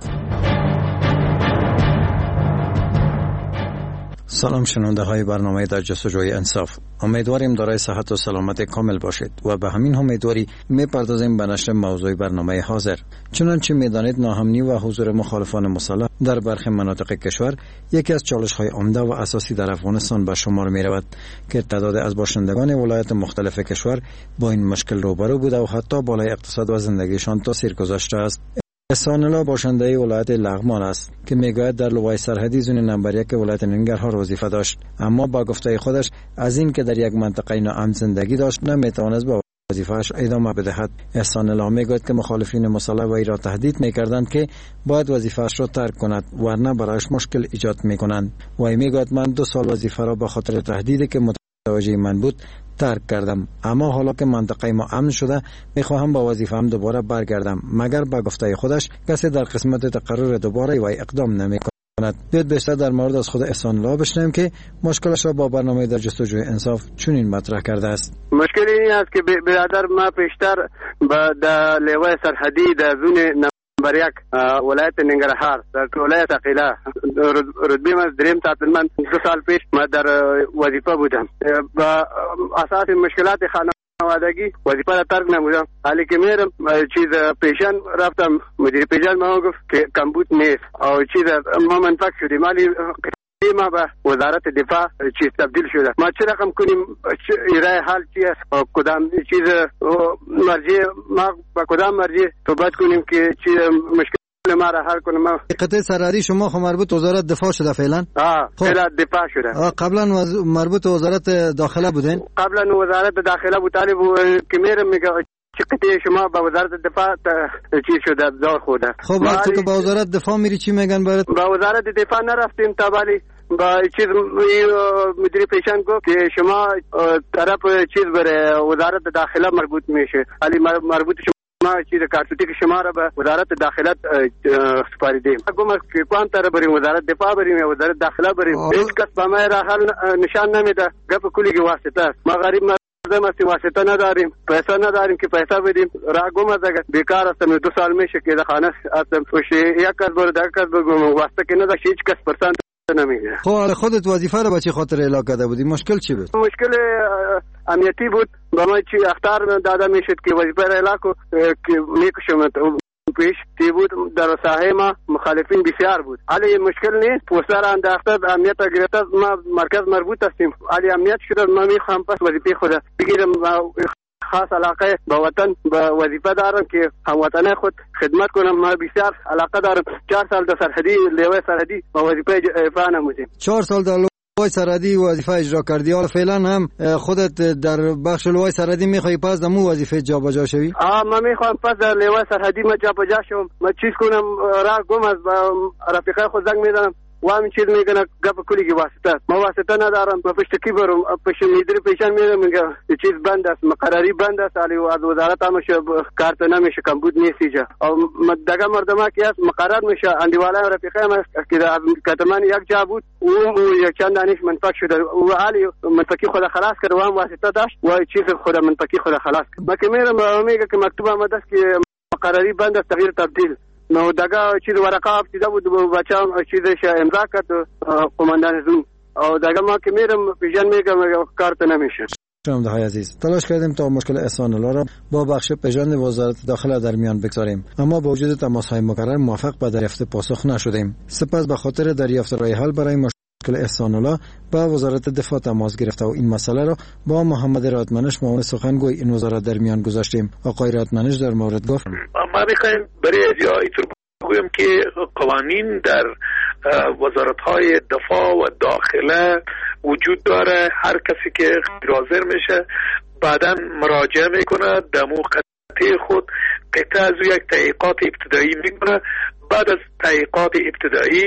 سلام شنونده های برنامه در جستجوی انصاف. امیدواریم دارای صحت و سلامت کامل باشید و به همین امیدواری می‌پردازیم به نشر موضوع برنامه حاضر. چنانچه می‌دانید ناامنی و حضور مخالفان مسلح در برخی مناطق کشور یکی از چالش‌های عمده و اساسی در افغانستان به شمار می‌رود که تعداد از باشندگان ولایات مختلف کشور با این مشکل روبرو بوده و حتی بالای اقتصاد و زندگیشان تاثیر گذاشته است. احسان الله باشنده ولایت لغمان است که میگوید در لوای سرحدی زون نمبر 1 ولایت ننگرهار وظیفه داشت، اما با گفته خودش از این که در یک منطقه ناامن زندگی داشت نمیتوانست به وظیفه‌اش ادامه بدهد. احسان الله میگوید که مخالفین مسلح وی را تهدید میکردند که باید وظیفه‌اش را ترک کند ورنه برایش مشکل ایجاد میکنند. وی میگوید من 2 سال وظیفه را به خاطر تهدیدی که متوجه من بود ترک کردم، اما حالا که منطقه ما امن شده میخواهم با وظیفه‌ام دوباره برگردم، مگر با گفته خودش کسی در قسمت تقرر دوباره وی اقدام نمیکند. بیاید بیشتر در مورد از خود احسان الله بشنویم که مشکلش را با برنامه در جستجوی انصاف چنین مطرح کرده است. مشکل این است که برادر ما پیشتر با لوای سرحدی در زون نمبر 1 ولایت ننگرهار در ولایت ثقیله رتبه ما دریم تحصیلمند 2 سال پیش ما در وظیفه بودم. با اساس مشکلات خانوادگی وظیفه را ترک نمودم، حالی که میرم چیز پیشن رفتم مدیر پیشن ما گفت که کمبود نیست او چیز ما منفق شدیم، ولی ما به وزارت دفاع چیز تبدیل شده. ما چه رقم کنیم ایرای حال چی است، کدام چیز مرجع ما با کدام مرجع صحبت کنیم که چی مشکل ما را حل کنیم. قطعه سرحدی شما خو مربوط وزارت دفاع شده فعلا؟ فعلا دفاع شده. قبلا مربوط وزارت داخله بودین؟ قبلا وزارت داخله بود. طالب که میرم میگه چقدر شما با وزارت دفاع چیز شده دار خوده. خب وقتی که با وزارت دفاع میری چی میگن برات؟ با وزارت دفاع نرفتیم تا ولی با چیز مدیر پیشان گفت که شما طرف چیز بره وزارت داخله مربوط میشه، ولی مربوط ما چیز کارتوتی که شما را به وزارت داخله سپاریدیم. گفتم که کوم طرف بریم، وزارت دفاع بریم یا وزارت داخله بریم؟ هیچ کس با ما را حال نشان نمیده. گپ کلی که واسطه است. ما غریب مردم هستیم، واسطه نداریم، پیسه نداریم که پیسه بدیم. را گم از بیکار هستم. 2 سال میشه که در خانه هستم. یک کس برو یک کس بگم واسطه که نداشت هیچ کس پرسان نمیگیره. خب خودت وظیفه رو به چه خاطر اعلام کرده بودی؟ مشکل چی بود؟ مشکل امنیتی بود. با ما چی اختار داده میشد که وظیفه را اعلام کو که میکشم. پیش تی بود در ساحه ما مخالفین بسیار بود. علی مشکل نیست. پوستر انداخته امنیت گرفته. ما مرکز مربوط هستیم. علی امنیت شده. ما میخوام پس وظیفه خود بگیرم. خاص علاقه با وطن با وظیفه دارم که هموطنان خود خدمت کنم. ما بسیار علاقه دارم. 4 سال در سرحدی لیوه سرحدی با وظیفه ایفا نمودیم. 4 سال در لوای سرحدی وظیفه اجرا کردی. حالا فعلا هم خودت در بخش لوای سرحدی میخوای پس دمو وظیفه جابجا شوی؟ ما میخوام پس در لوای سرحدی ما جابجا شوم. ما چیز کنم راه گم از رفیقای خود زنگ میزنم و همین چیز میگن گپ کلی که واسطه است. ما واسطه ندارم. ما پشتکی برم پشت مدیر پیشان میرم میگه چیز بند است، مقرری بند است. علی از وزارت هم کارت نمیشه، کمبود نیست اینجا. او دغه مردما که است مقرر میشه. اندیوالا رفیقای ما که از کتمان یک جا بود و یک چند دانش منفک شده و علی منفکی خود خلاص کرد و هم واسطه داشت و چیز خود منفکی خود خلاص کرد. ما که میرم میگه که مکتوب آمده است که مقرری بند است، تغییر تبدیل. نو دغه چیز ورقه افتیده بود و بچه‌ام چیزش امضا کرد قماندان زون. او دغه ما که میرم پیشان میگم کارت نمیشه. شنونده‌های عزیز، تلاش کردیم تا مشکل احسان الله را با بخش پیژند وزارت داخله در میان بگذاریم، اما با وجود تماس‌های مکرر موفق به دریافت پاسخ نشدیم. سپس به خاطر دریافت راه حل برای مشکل احسان الله با وزارت دفاع تماس گرفته و این مسئله را با محمد رادمنش معاون سخنگوی این وزارت در میان گذاشتیم. آقای رادمنش در مورد گفت: ما می‌خوایم برای اینطور بگویم که قوانین در وزارت‌های دفاع و داخله وجود داره. هر کسی که حاضر میشه بعداً مراجعه میکنه، دمو قطعه خود قطعه از یک تحقیقات ابتدایی میکنه. بعد از تحقیقات ابتدایی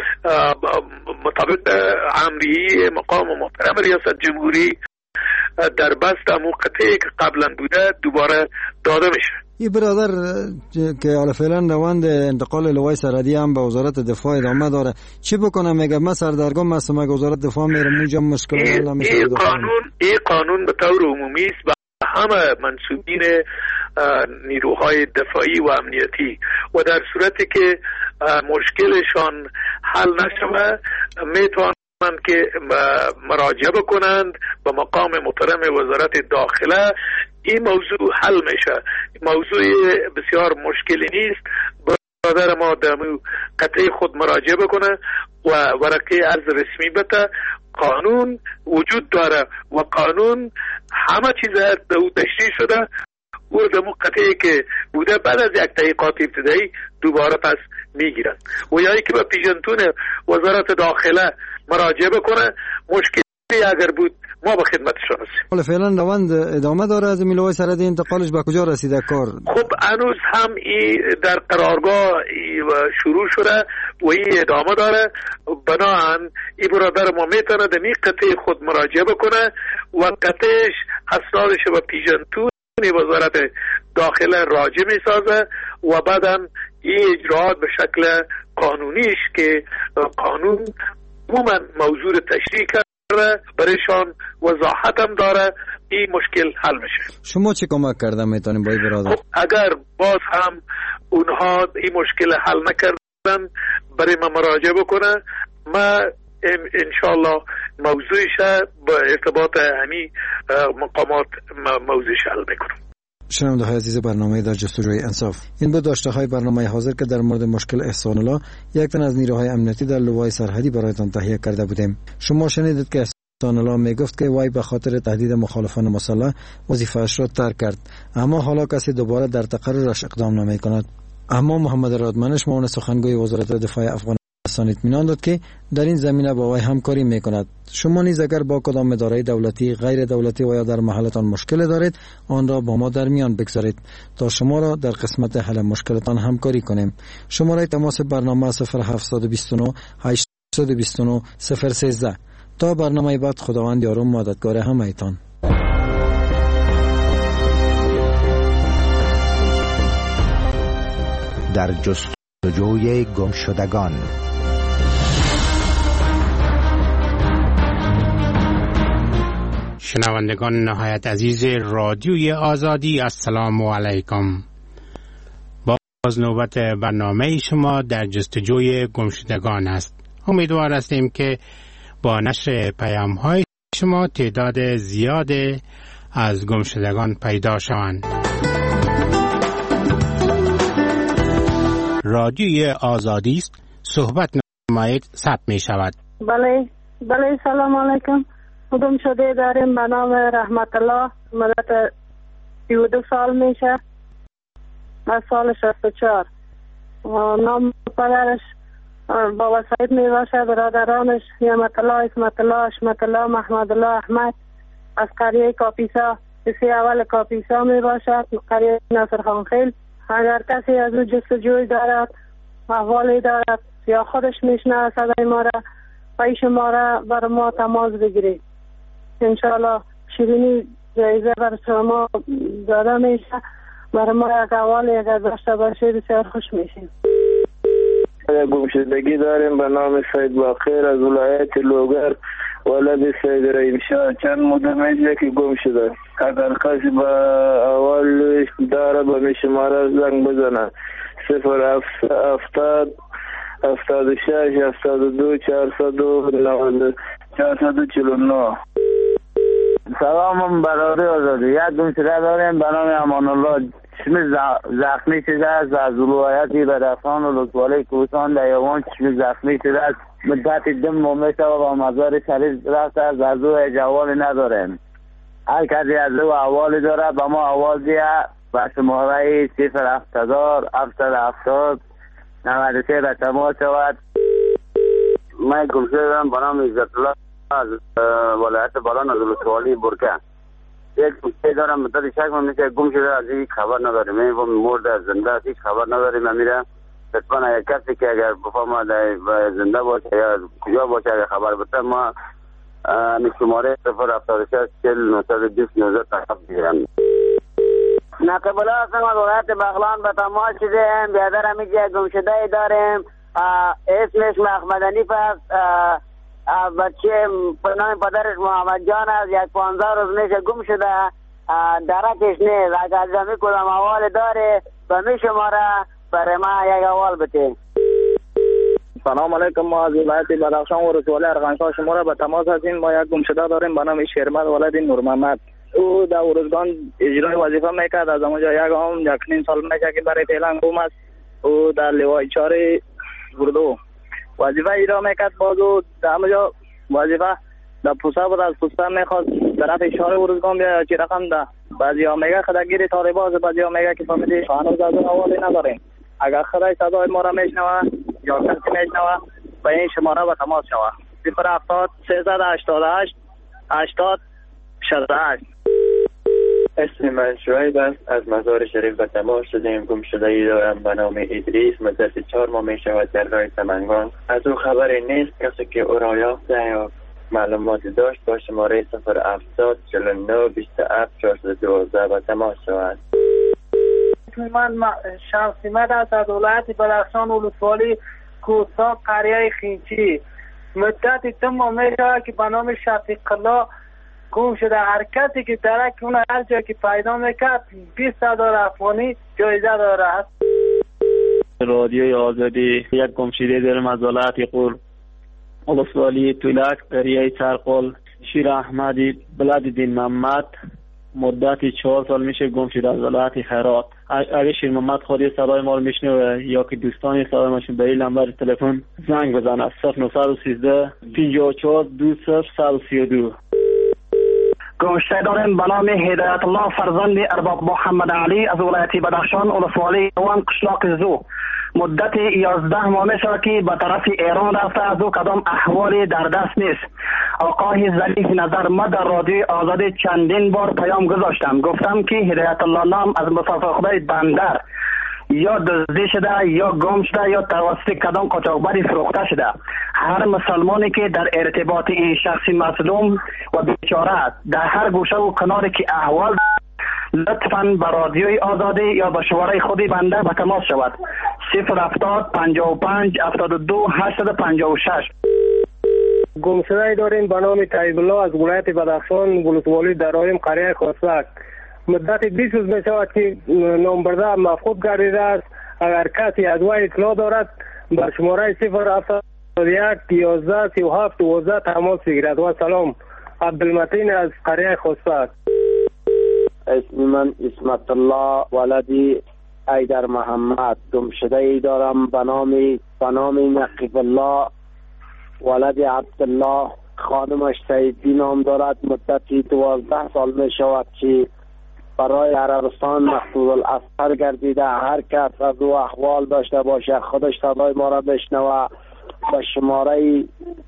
مطابق امریه مقام محترم ریاست جمهوری در بست دمو قطعه که قبلا بوده دوباره داده میشه. این برادر که حالا فعلا روند انتقال لوای سرحدی هم به وزارت دفاع ادامه داره، چی بکنم؟ میگه من سردرگم هستم، اگه وزارت دفاع میرم اونجا مشکل حل نمیشه. این قانون به طور عمومی است و همه منصوبین نیروهای دفاعی و امنیتی و در صورتی که مشکلشان حل نشود میتوانند که مراجعه بکنند به مقام محترم وزارت داخله. این موضوع حل میشه. موضوع بسیار مشکلی نیست. برادر ما در قطعه خود مراجعه بکنه و ورقه عرض رسمی بده. قانون وجود داره و قانون همه چیز در او تشریح شده و در قطعه که بوده بعد از یک تحقیقات ابتدایی دوباره پس میگیرن و یا که به پیژنتون وزارت داخله مراجعه بکنه. مشکلی اگر بود ما به خدمتشان هستیم. حالا فعلا روند ادامه داره از لوای سرحدی انتقالش به کجا رسیده کار؟ خب هنوز هم ای در قرارگاه شروع شده و این ادامه داره. بنابراین این برادر ما میتونه در این قطعه خود مراجعه بکنه و قطعش اسنادش و پیژنتون وزارت داخله راجع میسازه و بعدا این اجراعات به شکل قانونیش که قانون عموما موضوع تشریح کرده برایشان وضاحت هم داره، این مشکل حل میشه. شما چه کمک کردن میتونیم با این برادر؟ خب اگر باز هم اونها این مشکل حل نکردن برای ما مراجعه بکنه، ما انشالله موضوعش با ارتباط همی مقامات موضوعش حل میکنم. شنونده های عزیز برنامه در جستجوی انصاف، این بود داشته های برنامه حاضر که در مورد مشکل احسان الله، یک تن از نیروهای امنیتی در لوای سرحدی برایتان تهیه کرده بودیم. شما شنیدید که احسان الله می گفت که وای به خاطر تهدید مخالفان مسلح وظیفه‌اش را ترک کرد، اما حالا کسی دوباره در تقررش اقدام نمی کند. اما محمد رادمنش معاون سخنگوی وزارت دفاع افغانستان اطمینان داد که در این زمینه با وی همکاری میکند. شما نیز اگر با کدام اداره دولتی، غیر دولتی و یا در محلتان مشکل دارید، آن را با ما در میان بگذارید تا شما را در قسمت حل مشکلتان همکاری کنیم. شماره تماس برنامه 0729 829 013. تا برنامه بعد، خداوند یار و مددگار همه‌تان. در جستجوی گمشدگان. شنوندگان نهایت عزیز رادیوی آزادی، السلام علیکم. باز نوبت برنامه شما در جستجوی گمشدگان است. امیدوار هستیم که با نشر پیام‌های شما تعداد زیاد از گمشدگان پیدا شوند. رادیوی آزادی است، صحبت نمایید ثبت می شود. بله سلام علیکم. گم شده داریم به نام رحمت الله، مدت 32 سال میشه، از سال 64. نام پدرش با وسایت می باشه، برادرانش نعمت الله، اسمت الله، اشمت الله، محمد الله، احمد، از قریه کاپیسا، کسی اول کاپیسا می باشد، قریه نصر خانخیل. اگر کسی از او جستجوی دارد، احوالی دارد یا خودش میشنه صدای ما را، پیش ما را بر ما تماس بگیرید. انشاءالله شیرینی جایزه بر شما داده میشه. بر ما یک احوالی اگر داشته باشه بسیار خوش میشیم. گمشدگی داریم به نام سید باقر از ولایت لوگر، ولد سید رحیم شاه. چند مدت میشه که گم شده. اگر کسی با اولش داره به می شماره زنگ بزنه 070 76 72 449. سلام برادر آزادی. یک گمشده داریم به نام امان الله، چشم زخمی شده است از ولایت بدخشان و لطفاله کوهستان دیوان. چشم زخمی شده است، مدت دم مومشه و با مزار شریف رفته است، از او جوالی نداریم. هر کسی از او احوالی داره به ما احوال دیه به شماره 070 770 93 به تماس شود. من گمشده دارم به نام عزت الله از ولایت بالان از لطفاله برکه. یک گمشده دارم مدت شک میشه گم شده، از این خبر نداریم. این مرد از زنده است، هیچ خبر نداریم. امیره لطفا اگر کسی که اگر بفهمه زنده باشه یا کجا باشه اگر خبر بده ما شماره 076 40 920 19 تقب بگیرم. نقیب الله هستم از ولایت بغلان به تماس شدیم. بیادر همیشه گمشده داریم، اسمش محمد حنیف است، بچه نام پدرش محمد جان است. یک 15 روز میشه گم شده، درکش نیست. اگر زمین کدام احوال داره به می شماره برای ما یک احوال بده. سلام علیکم. ما از ولایت بدخشان و رسواله ارغنشاه شما را به تماس هستیم. ما یک گمشده داریم به نام شیرمد ولد نور محمد. او در ارزگان اجرای وظیفه میکرد. از اونجا یک نیم سال میشه که برای فعلا گم است. او در لوای 4 اردو وظیفه اجرا میکرد. باز او در اونجا وظیفه در پوسه بود، از پوسه میخواست طرف شهر ارزگان بیا چی رقم ده. بعضی ها میگه خداگیری طالباز، بعضی ها میگه که فهمیدی هنوز از اون حوالی نداریم. اگر خدای صدای ما را میشنوه یا کسی میشنوه به این شماره به تماس شوه 070 388 80 68. اسم من شعیب است، از مزار شریف به تماس شدیم. گم شده ای دارم به نام ادریس، مدت 4 ماه می شود در راه سمنگان. از او خبری نیست. کسی که او را یافته یا معلوماتی داشت با شماره 070 49 27 412 به تماس شود. من شمسیمت است از ولایت بدخشان و لطفالی کوهستان قریه خینچی. مدت 2 ماه میشه که به نام شفیق الله گم شده. هر کسی که درک اون هر جا که پیدا میکرد 20,000 افغانی جایزه داره. رادیوی آزادی. یک گمشده داریم از ولایت قور ولسوالی تولک قریه سرقل. شیر احمدی بلد دین محمد مدتی 4 سال میشه گم شده از ولایت هرات. اگه شیر محمد خودی صدای ما رو میشنوه یا که دوستانی صدای ماشین به این نمبر تلفن زنگ بزنه 0913 54 20 132. گمشده داریم به نام هدایت الله فرزند ارباب محمد علی از ولایت بدخشان ولسوالی وان قشلاق زو. مدت 11 ماه میشه که به طرف ایران رفته، از او کدام احوالی در دست نیست. آقای ظریف نظر ما در رادیوی آزادی چندین بار پیام گذاشتم، گفتم که هدایت الله نام از مسافر خدای بندر یا دزدی شده یا گم شده یا توسط کدام قاچاقبری فروخته شده. هر مسلمانی که در ارتباط این شخص مظلوم و بیچاره در هر گوشه و کناری که احوال لطفاً به رادیوی آزادی یا به شماره خودی بنده به تماس شود 070 55 72 856. گمشده داریم به نام طیب الله از ولایت بدخشان ولسوالی درایم قریه خرسک. مدت 20 روز می شود که نامبرده مفقود گردیده است. اگر کسی از وی اطلاع دارد بر شماره 071 11 37 12 تماس بگیرد. و سلام، عبدالمتین از قریه خرسک. اسم من اسمت الله ولدی ایدر محمد. گمشده ای دارم به نام نقیب الله ولد عبدالله. خانمش سیدی نام دارد. مدتی 12 سال می شود که برای عربستان مخطوط الاسفر گردیده. هر کس از او احوال داشته باشه خودش صدای ما را بشنوه به شماره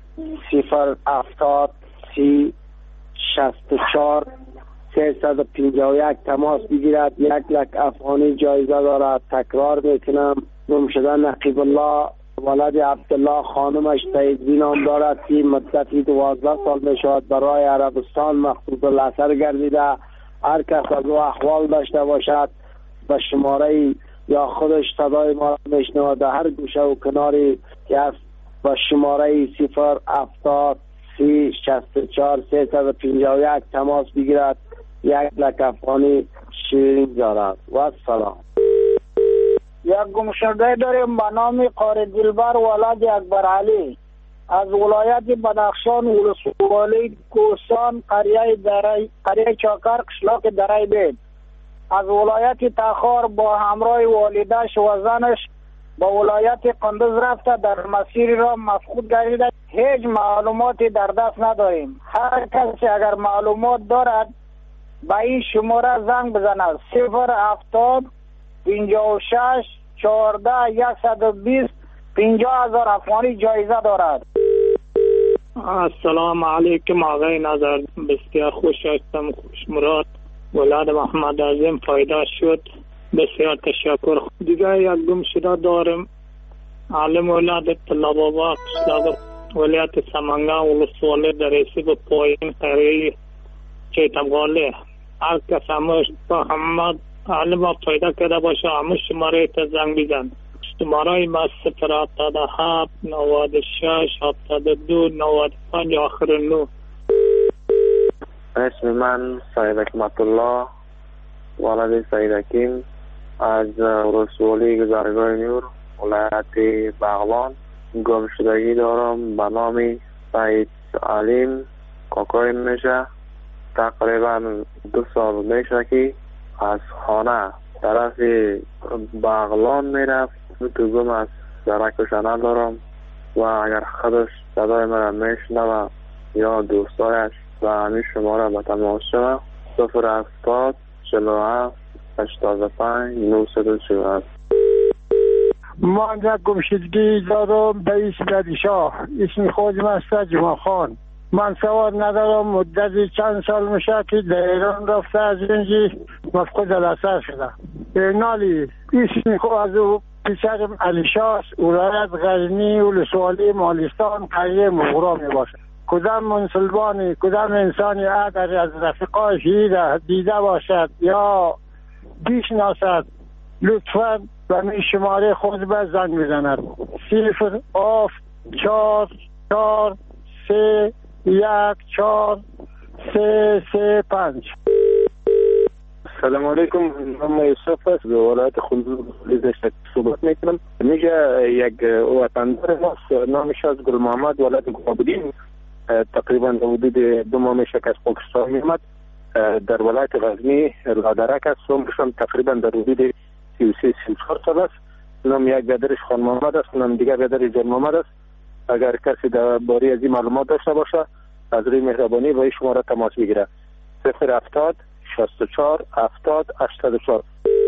070 30 64 351 تماس بگیرد. 1 لک افغانی جایزه دارد. تکرار میکنم، گمشده نقیب الله ولد عبدالله. خانمش سیدی نام دارد که مدتی 12 سال می شود برای عربستان مخطوط الاسفر گردیده. هر کس از او احوال داشته باشد به شماره یا خودش صدای ما را میشنود در هر گوشه و کناری که است به شماره 070 30 64 351 تماس بگیرد. 1 لک افغانی شیرین دارد. و سلام. یک گمشده داریم به نام قاری دلبر ولد اکبر علی از ولایت بدخشان ولسوالی کوهستان قریه چاکر قشلاق دره بید. از ولایت تخار با همراه والدش و زنش به ولایت قندوز رفته. در مسیر را مفقود گردیده. هیچ معلوماتی در دست نداریم. هر کسی اگر معلومات دارد به این شماره زنگ بزند 070 56 14 120 50,000 افغانی جایزه دارد. السلام علیکم آقای نظر، بسیار خوش هستم، خوش مراد. ولاد محمد اعظم فایده شد، بسیار تشکر. دیگه یک گمشده دارم عالم ولاد طلاب آبا قشلاق ولایت سمنگان ولسوالی در رسیب پایین قریه چیتمغاله. هر کس محمد عالم پیدا کرده باشه همه شماره تا زنگ بزن. شماره ما 077 96 72 95 آخر 9. اسم من سید حکمت الله ولد سید حکیم از ولسوالی گذرگاه نور ولایت بغلان. گمشدگی دارم به نام سید علیم کاکای میشه. تقریبا 2 سال میشه که از خانه طرف بغلان میرفت. تو گم از درکش ندارم و اگر خودش صدای مرا میشنوه یا دوستایش و همین شماره به تماس شوه 070 47 85 947. ما یک گمشدگی دارم به اسم علیشاه. اسم خودم است جمعه خان. من سواد ندارم. مدتی چند سال میشه که در ایران رفته، از اینجی مفقود الاسر شده. نالی اسم خود از او پسرم علیشاه ولایت غزنی ولسوالی مالستان قریه مغرا می باشه. کدام مسلمانی کدام انسانی اگر از رفیقایش دیده باشد یا بشناسد لطفاً به می شماره خود به زنگ بزند 07443143335. سلام علیکم، من یوسف است، به ولایت خندوز صحبت میکنم. میگه یک وطندار ماست نامش از گل محمد ولایت گلابدین. تقریبا حدود 2 ماه میشه که از پاکستان میامد. در ولایت غزنی لادرک است. عمرشان تقریبا در حدود 33-34 سال است. نام یک برادرش خان محمد است، نام دیگر برادر جان محمد است. اگر کسی در باره از این معلومات داشته باشه از روی مهربانی با این شماره تماس بگیره. 070 64 70 84.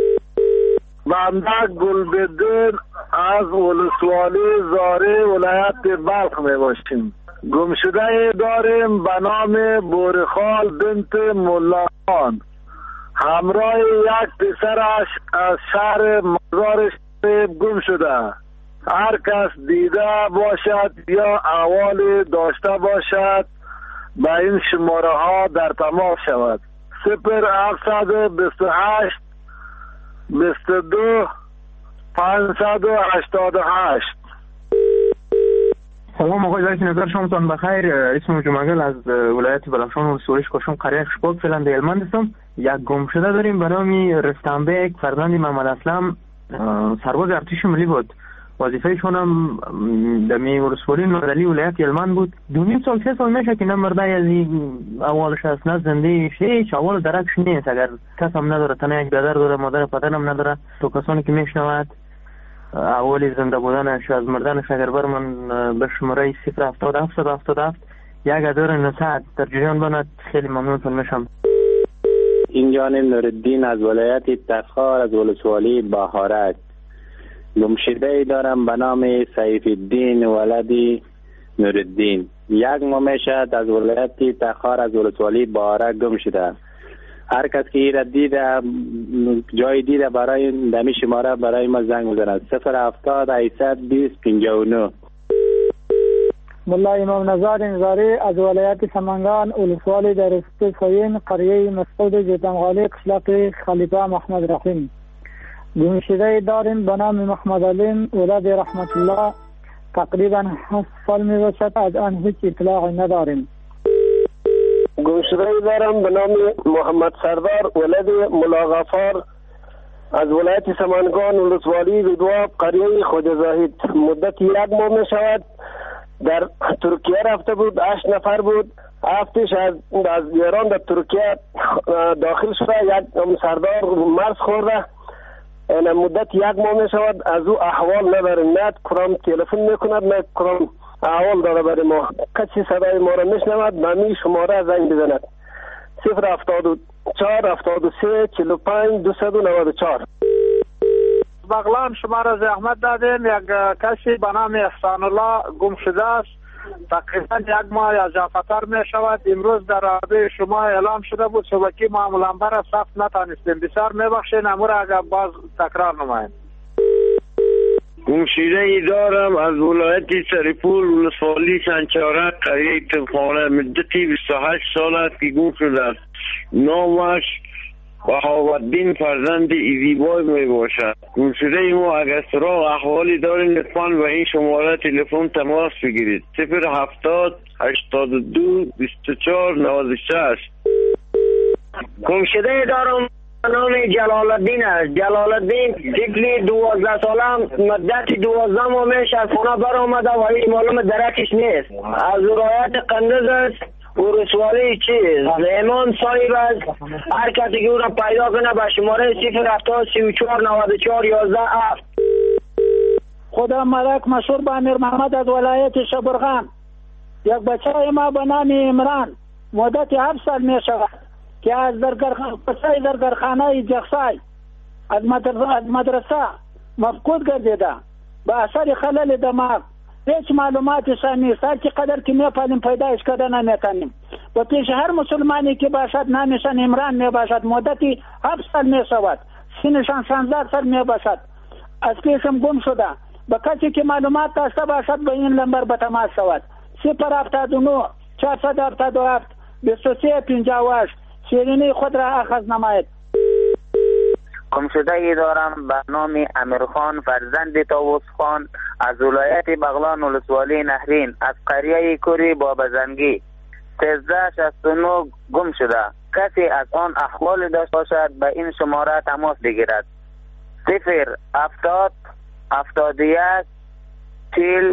بنده گلبدین از ولسوالی زاره ولایت بلخ می باشیم. گمشده داریم به نام بورخال بنت ملاخان، همراه یک پسرش از شهر مزار شریف گم شده. هر کس دیده باشد یا احوال داشته باشد به این شماره ها در تماس شود. 0728 22 588. سلام آقای وقتی نظر شامتان بخیر. اسم جمعگل از ولایت بلخشان و سوریش کشم قریه شپاک فعلا در هلمند هستم. یک گم شده داریم به نام رستنبک فرزند محمد اسلم، سرباز ارتش ملی بود. وظیفه‌شون هم در ولسوالی نوردلی ولایت هلمند بود. 2.5 سال 3 سال میشه که نه مرده از اولش است نه زنده هیچ اول درکش نیست. اگر کس هم نداره، تنها یک برادر داره، مادر پدر هم نداره. تو کسانی که میشنود اولی زنده بودنش از مردنش اگر بر من به شماره 077 1,900 در جریان بند خیلی ممنونتون میشم. این جانب نوردین از ولایت تخار از ولسوالی بهارک. گمشده دارم به نام سیف الدین ولدی نوردین. 1 ماه میشد از ولایت تخار از ولسوالی بهارک گم شده. هر کس که ایره دیده جای دیده برای دمی شماره برای ما زنگ بزند. 070 820 59. ملا امام نزار انزاری از ولایت سمنگان ولسوالی در است سوین قریه مسعود جدنغالی قشلاق خلیفه محمد رحیم. گمشده داریم به نام محمد علیم ولد رحمت الله، تقریبا 7 سال می باشد، از آن هیچ اطلاعی نداریم. گمشده دارم به نام محمد سردار ولد ملا غفار از ولایت سمنگان ولسوالی بدواب قریه خواجه زاهد. مدت 1 ماه می شود در ترکیه رفته بود. 8 نفر بود. هفتش از ایران در ترکیه داخل شده. یک سردار مرز خورده. این مدت 1 ماه می شود از او احوال نداره، نه کرام تلفن میکند نه کرام احوال داره برای ما. کسی صدای ما را میشنود به می شماره زنگ بزند. 074 73 45 294. بغلان شما را زحمت دادیم. یک کسی به نام احسان الله گم شده است. تقریبا 1 ماه از جافتر می شود. امروز در رابطه شما اعلام شده بود، شبکی معمولا بر ثبت نتانستیم. بسیار میبخشین، امور اگر باز تکرار نماییم. گمشده ای دارم از ولایت سریپول ولسوالی سنچارک قریه طبخانه. مدتی 28 سال است که گم شده است. نامش بهاءالدین فرزند ایزیبای می باشد. گمشده ما اگر سراغ احوالی دارید لطفاً به این شماره تلفن تماس بگیرید. 070 82 24 96. گمشده دارم نام جلال الدین است. جلال الدین طفلی 12 ساله مدت 12 ماه میشه از خانه برآمده و هیچ معلوم درکش نیست. از ولایت قندز است. ولسوالی چیز زمان صاحب است. هر کسی که او را پیدا کنه به شماره 070 34 94 11 7. خدا ملک مشهور به امیر محمد از ولایت شبرغان. یک بچه ما به نام عمران مدت 7 سال می شود که از درگرخانه جخصای از مدرسه مفقود گردیده به اثر خلل دماغ. هیچ معلوماتش نیست. هر چقدر که میپالیم پیدایش کردن نمیکنیم. و پیش هر مسلمانی که باشد نامشان عمران می باشد. مدتی 7 سال می شود. سنشان 16 سال می باشد. از پیشم گم شده. به کسی که معلومات داشته باشد به این لمبر به تماس شود. 079 477 23 58. شیرینی خود را اخذ نماید. گمشده ای دارم به نام امیرخان فرزند طاووس خان از ولایت بغلان ولسوالی نهرین از قریه کوری بابزنگی. 1369 گم شده. کسی از آن احوال داشته باشد به این شماره تماس بگیرد. 070 71 40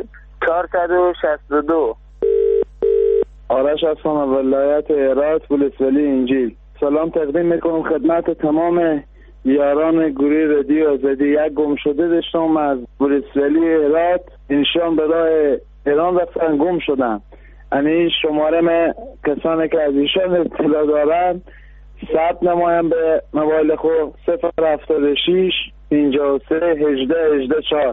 462. آرش هستم از ولایت هرات ولسوالی انجیل. سلام تقدیم میکنم خدمت تمام یاران گروه رادیو آزادی. یک گم شده داشتم از بریسولی هرات، اینشان به راه ایران رفتن گم شدن. یعنی شماره من کسانی که از ایشان اطلاع دارن ثبت نمایم به موبایل خود 076 53 18 18 4.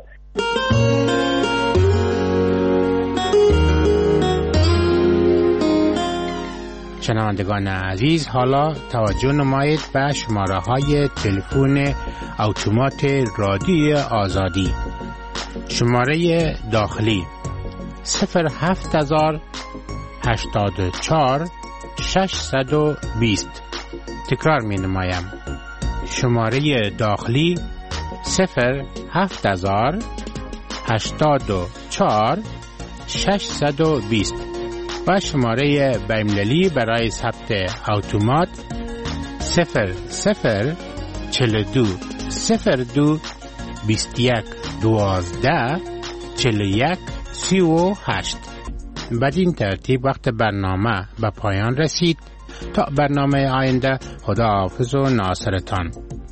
شنوندگان عزیز، حالا توجه نمایید به شماره های تلفن اتومات رادیو آزادی. شماره داخلی 07084 620. تکرار می نمایم. شماره داخلی 07084 620 و شماره بین‌المللی برای ثبت اتومات 0042 02 21 12 41 38. بدین ترتیب وقت برنامه به پایان رسید. تا برنامه آینده، خداحافظ و ناصرتان.